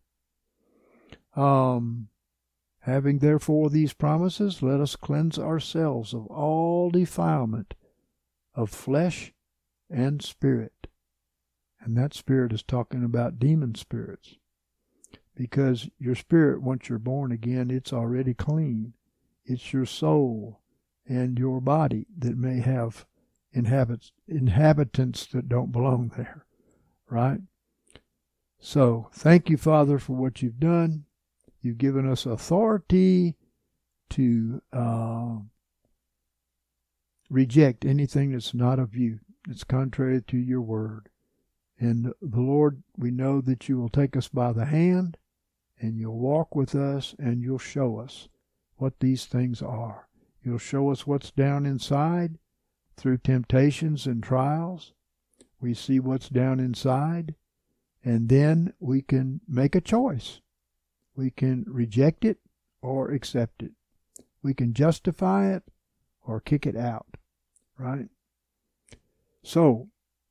Having therefore these promises, let us cleanse ourselves of all defilement of flesh and spirit. And that spirit is talking about demon spirits. Because your spirit, once you're born again, it's already clean. It's your soul and your body that may have inhabitants that don't belong there. Right? So, thank you, Father, for what you've done. You've given us authority to reject anything that's not of you, that's contrary to your word. And the Lord, we know that you will take us by the hand, and you'll walk with us, and you'll show us what these things are. You'll show us what's down inside through temptations and trials. We see what's down inside, and then we can make a choice. We can reject it or accept it. We can justify it or kick it out, right? So,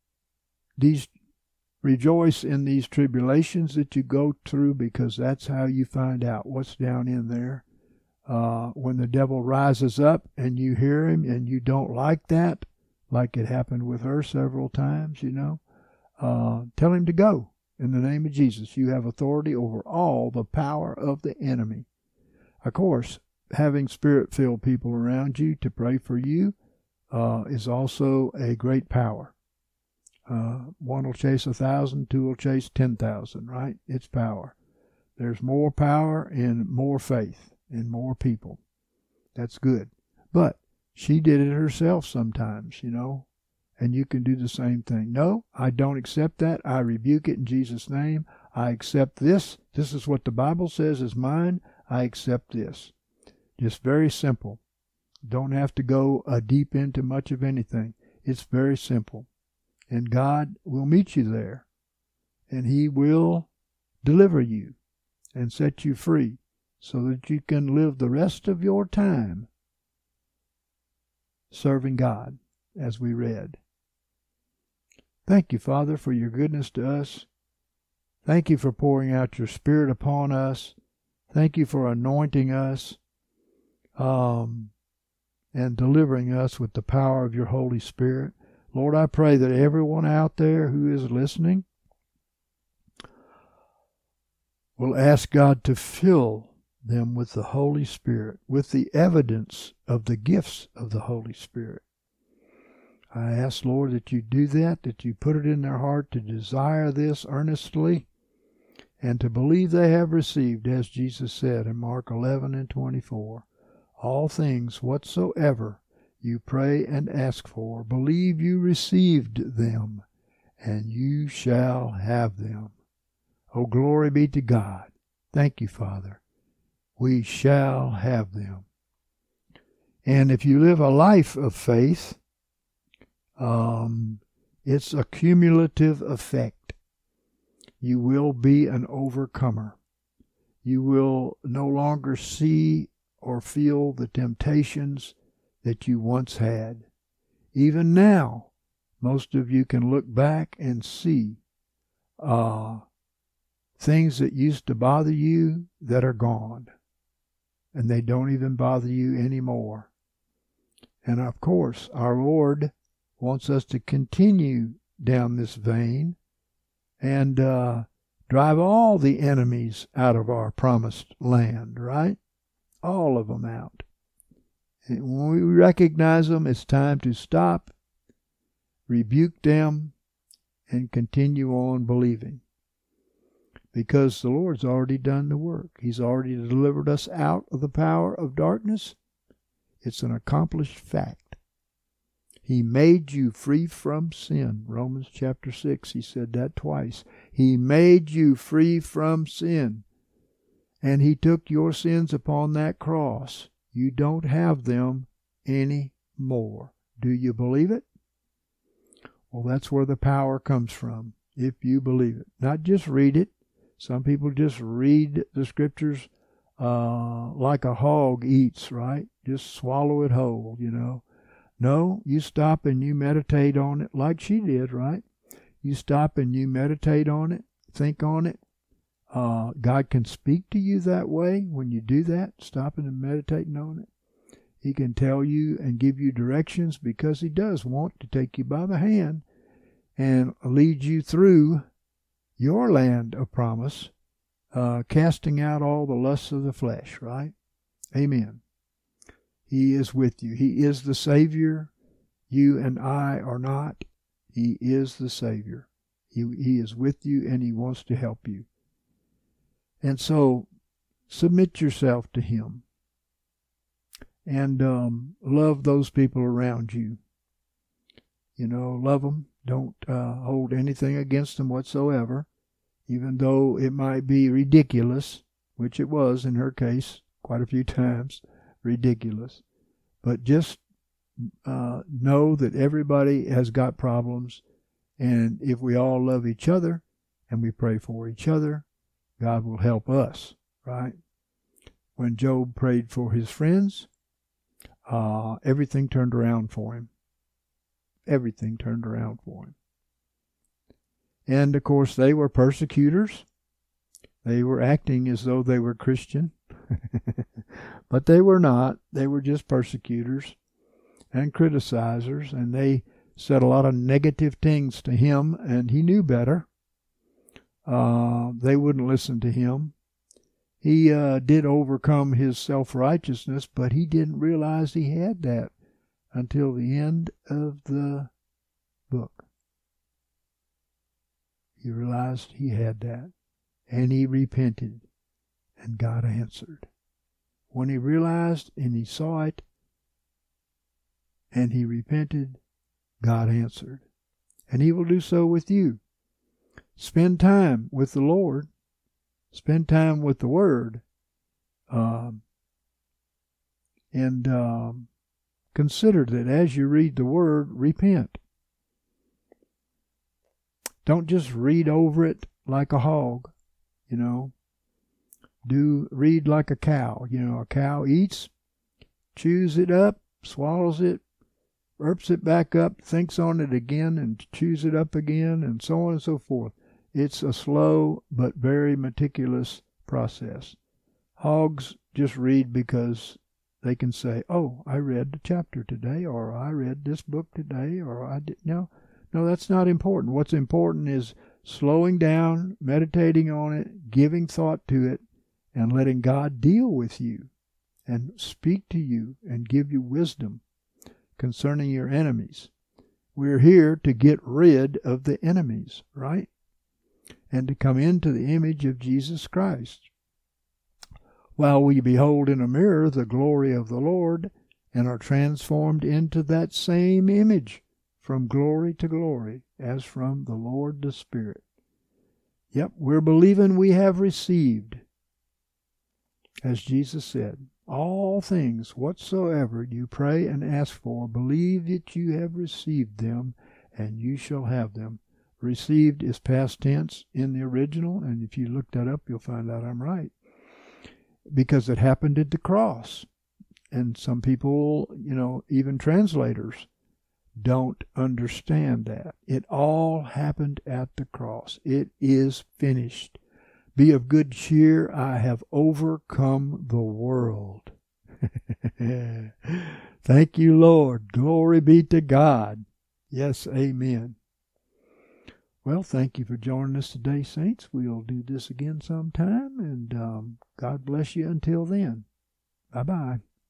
rejoice in these tribulations that you go through, because that's how you find out what's down in there. When the devil rises up and you hear him and you don't like that, like it happened with her several times, tell him to go. In the name of Jesus, you have authority over all the power of the enemy. Of course, having Spirit-filled people around you to pray for you is also a great power. One will chase 1,000, two will chase 10,000, right? It's power. There's more power in more faith, in more people. That's good. But she did it herself sometimes, and you can do the same thing. No, I don't accept that. I rebuke it in Jesus' name. I accept this. This is what the Bible says is mine. I accept this. Just very simple. Don't have to go deep into much of anything. It's very simple. And God will meet you there. And He will deliver you and set you free so that you can live the rest of your time serving God, as we read. Thank you, Father, for your goodness to us. Thank you for pouring out your Spirit upon us. Thank you for anointing us and delivering us with the power of your Holy Spirit. Lord, I pray that everyone out there who is listening will ask God to fill them with the Holy Spirit, with the evidence of the gifts of the Holy Spirit. I ask, Lord, that you do that you put it in their heart to desire this earnestly and to believe they have received, as Jesus said in Mark 11:24. All things whatsoever you pray and ask for, believe you received them, and you shall have them. Oh, glory be to God. Thank you, Father. We shall have them. And if you live a life of faith, it's a cumulative effect. You will be an overcomer. You will no longer see or feel the temptations that you once had. Even now, most of you can look back and see things that used to bother you that are gone, and they don't even bother you anymore. And of course, our Lord wants us to continue down this vein and drive all the enemies out of our promised land, right? All of them out. And when we recognize them, it's time to stop, rebuke them, and continue on believing. Because the Lord's already done the work. He's already delivered us out of the power of darkness. It's an accomplished fact. He made you free from sin. Romans chapter 6, he said that twice. He made you free from sin. And he took your sins upon that cross. You don't have them anymore. Do you believe it? Well, that's where the power comes from, if you believe it. Not just read it. Some people just read the scriptures like a hog eats, right? Just swallow it whole, No, you stop and you meditate on it like she did, right? You stop and you meditate on it, think on it. God can speak to you that way when you do that, stopping and meditating on it. He can tell you and give you directions because He does want to take you by the hand and lead you through your land of promise, casting out all the lusts of the flesh, right? Amen. He is with you. He is the Savior. You and I are not. He is the Savior. He is with you and He wants to help you. And so, submit yourself to Him and love those people around you. You know, love them. Don't hold anything against them whatsoever, even though it might be ridiculous, which it was in her case quite a few times, ridiculous. But just know that everybody has got problems, and if we all love each other and we pray for each other, God will help us, right? When Job prayed for his friends, everything turned around for him. Everything turned around for him. And, of course, they were persecutors. They were acting as though they were Christian. But they were not. They were just persecutors and criticizers. And they said a lot of negative things to him, and he knew better. They wouldn't listen to him. He did overcome his self-righteousness, but he didn't realize he had that until the end of the book. He realized he had that, and he repented, and God answered. When he realized and he saw it, and he repented, God answered. And he will do so with you. Spend time with the Lord. Spend time with the Word. And consider that as you read the Word, repent. Don't just read over it like a hog, you know. Read like a cow. You know, a cow eats, chews it up, swallows it, burps it back up, thinks on it again, and chews it up again, and so on and so forth. It's a slow but very meticulous process. Hogs just read because they can say, oh, I read the chapter today, or I read this book today, or I did. No, that's not important. What's important is slowing down, meditating on it, giving thought to it, and letting God deal with you and speak to you and give you wisdom concerning your enemies. We're here to get rid of the enemies, right? And to come into the image of Jesus Christ. While we behold in a mirror the glory of the Lord and are transformed into that same image from glory to glory as from the Lord the Spirit. Yep, we're believing we have received. As Jesus said, all things whatsoever you pray and ask for, believe that you have received them, and you shall have them. Received is past tense in the original, and if you look that up, you'll find out I'm right. Because it happened at the cross. And some people, you know, even translators, don't understand that. It all happened at the cross. It is finished. Be of good cheer. I have overcome the world. Thank you, Lord. Glory be to God. Yes, amen. Well, thank you for joining us today, saints. We'll do this again sometime, and God bless you until then. Bye-bye.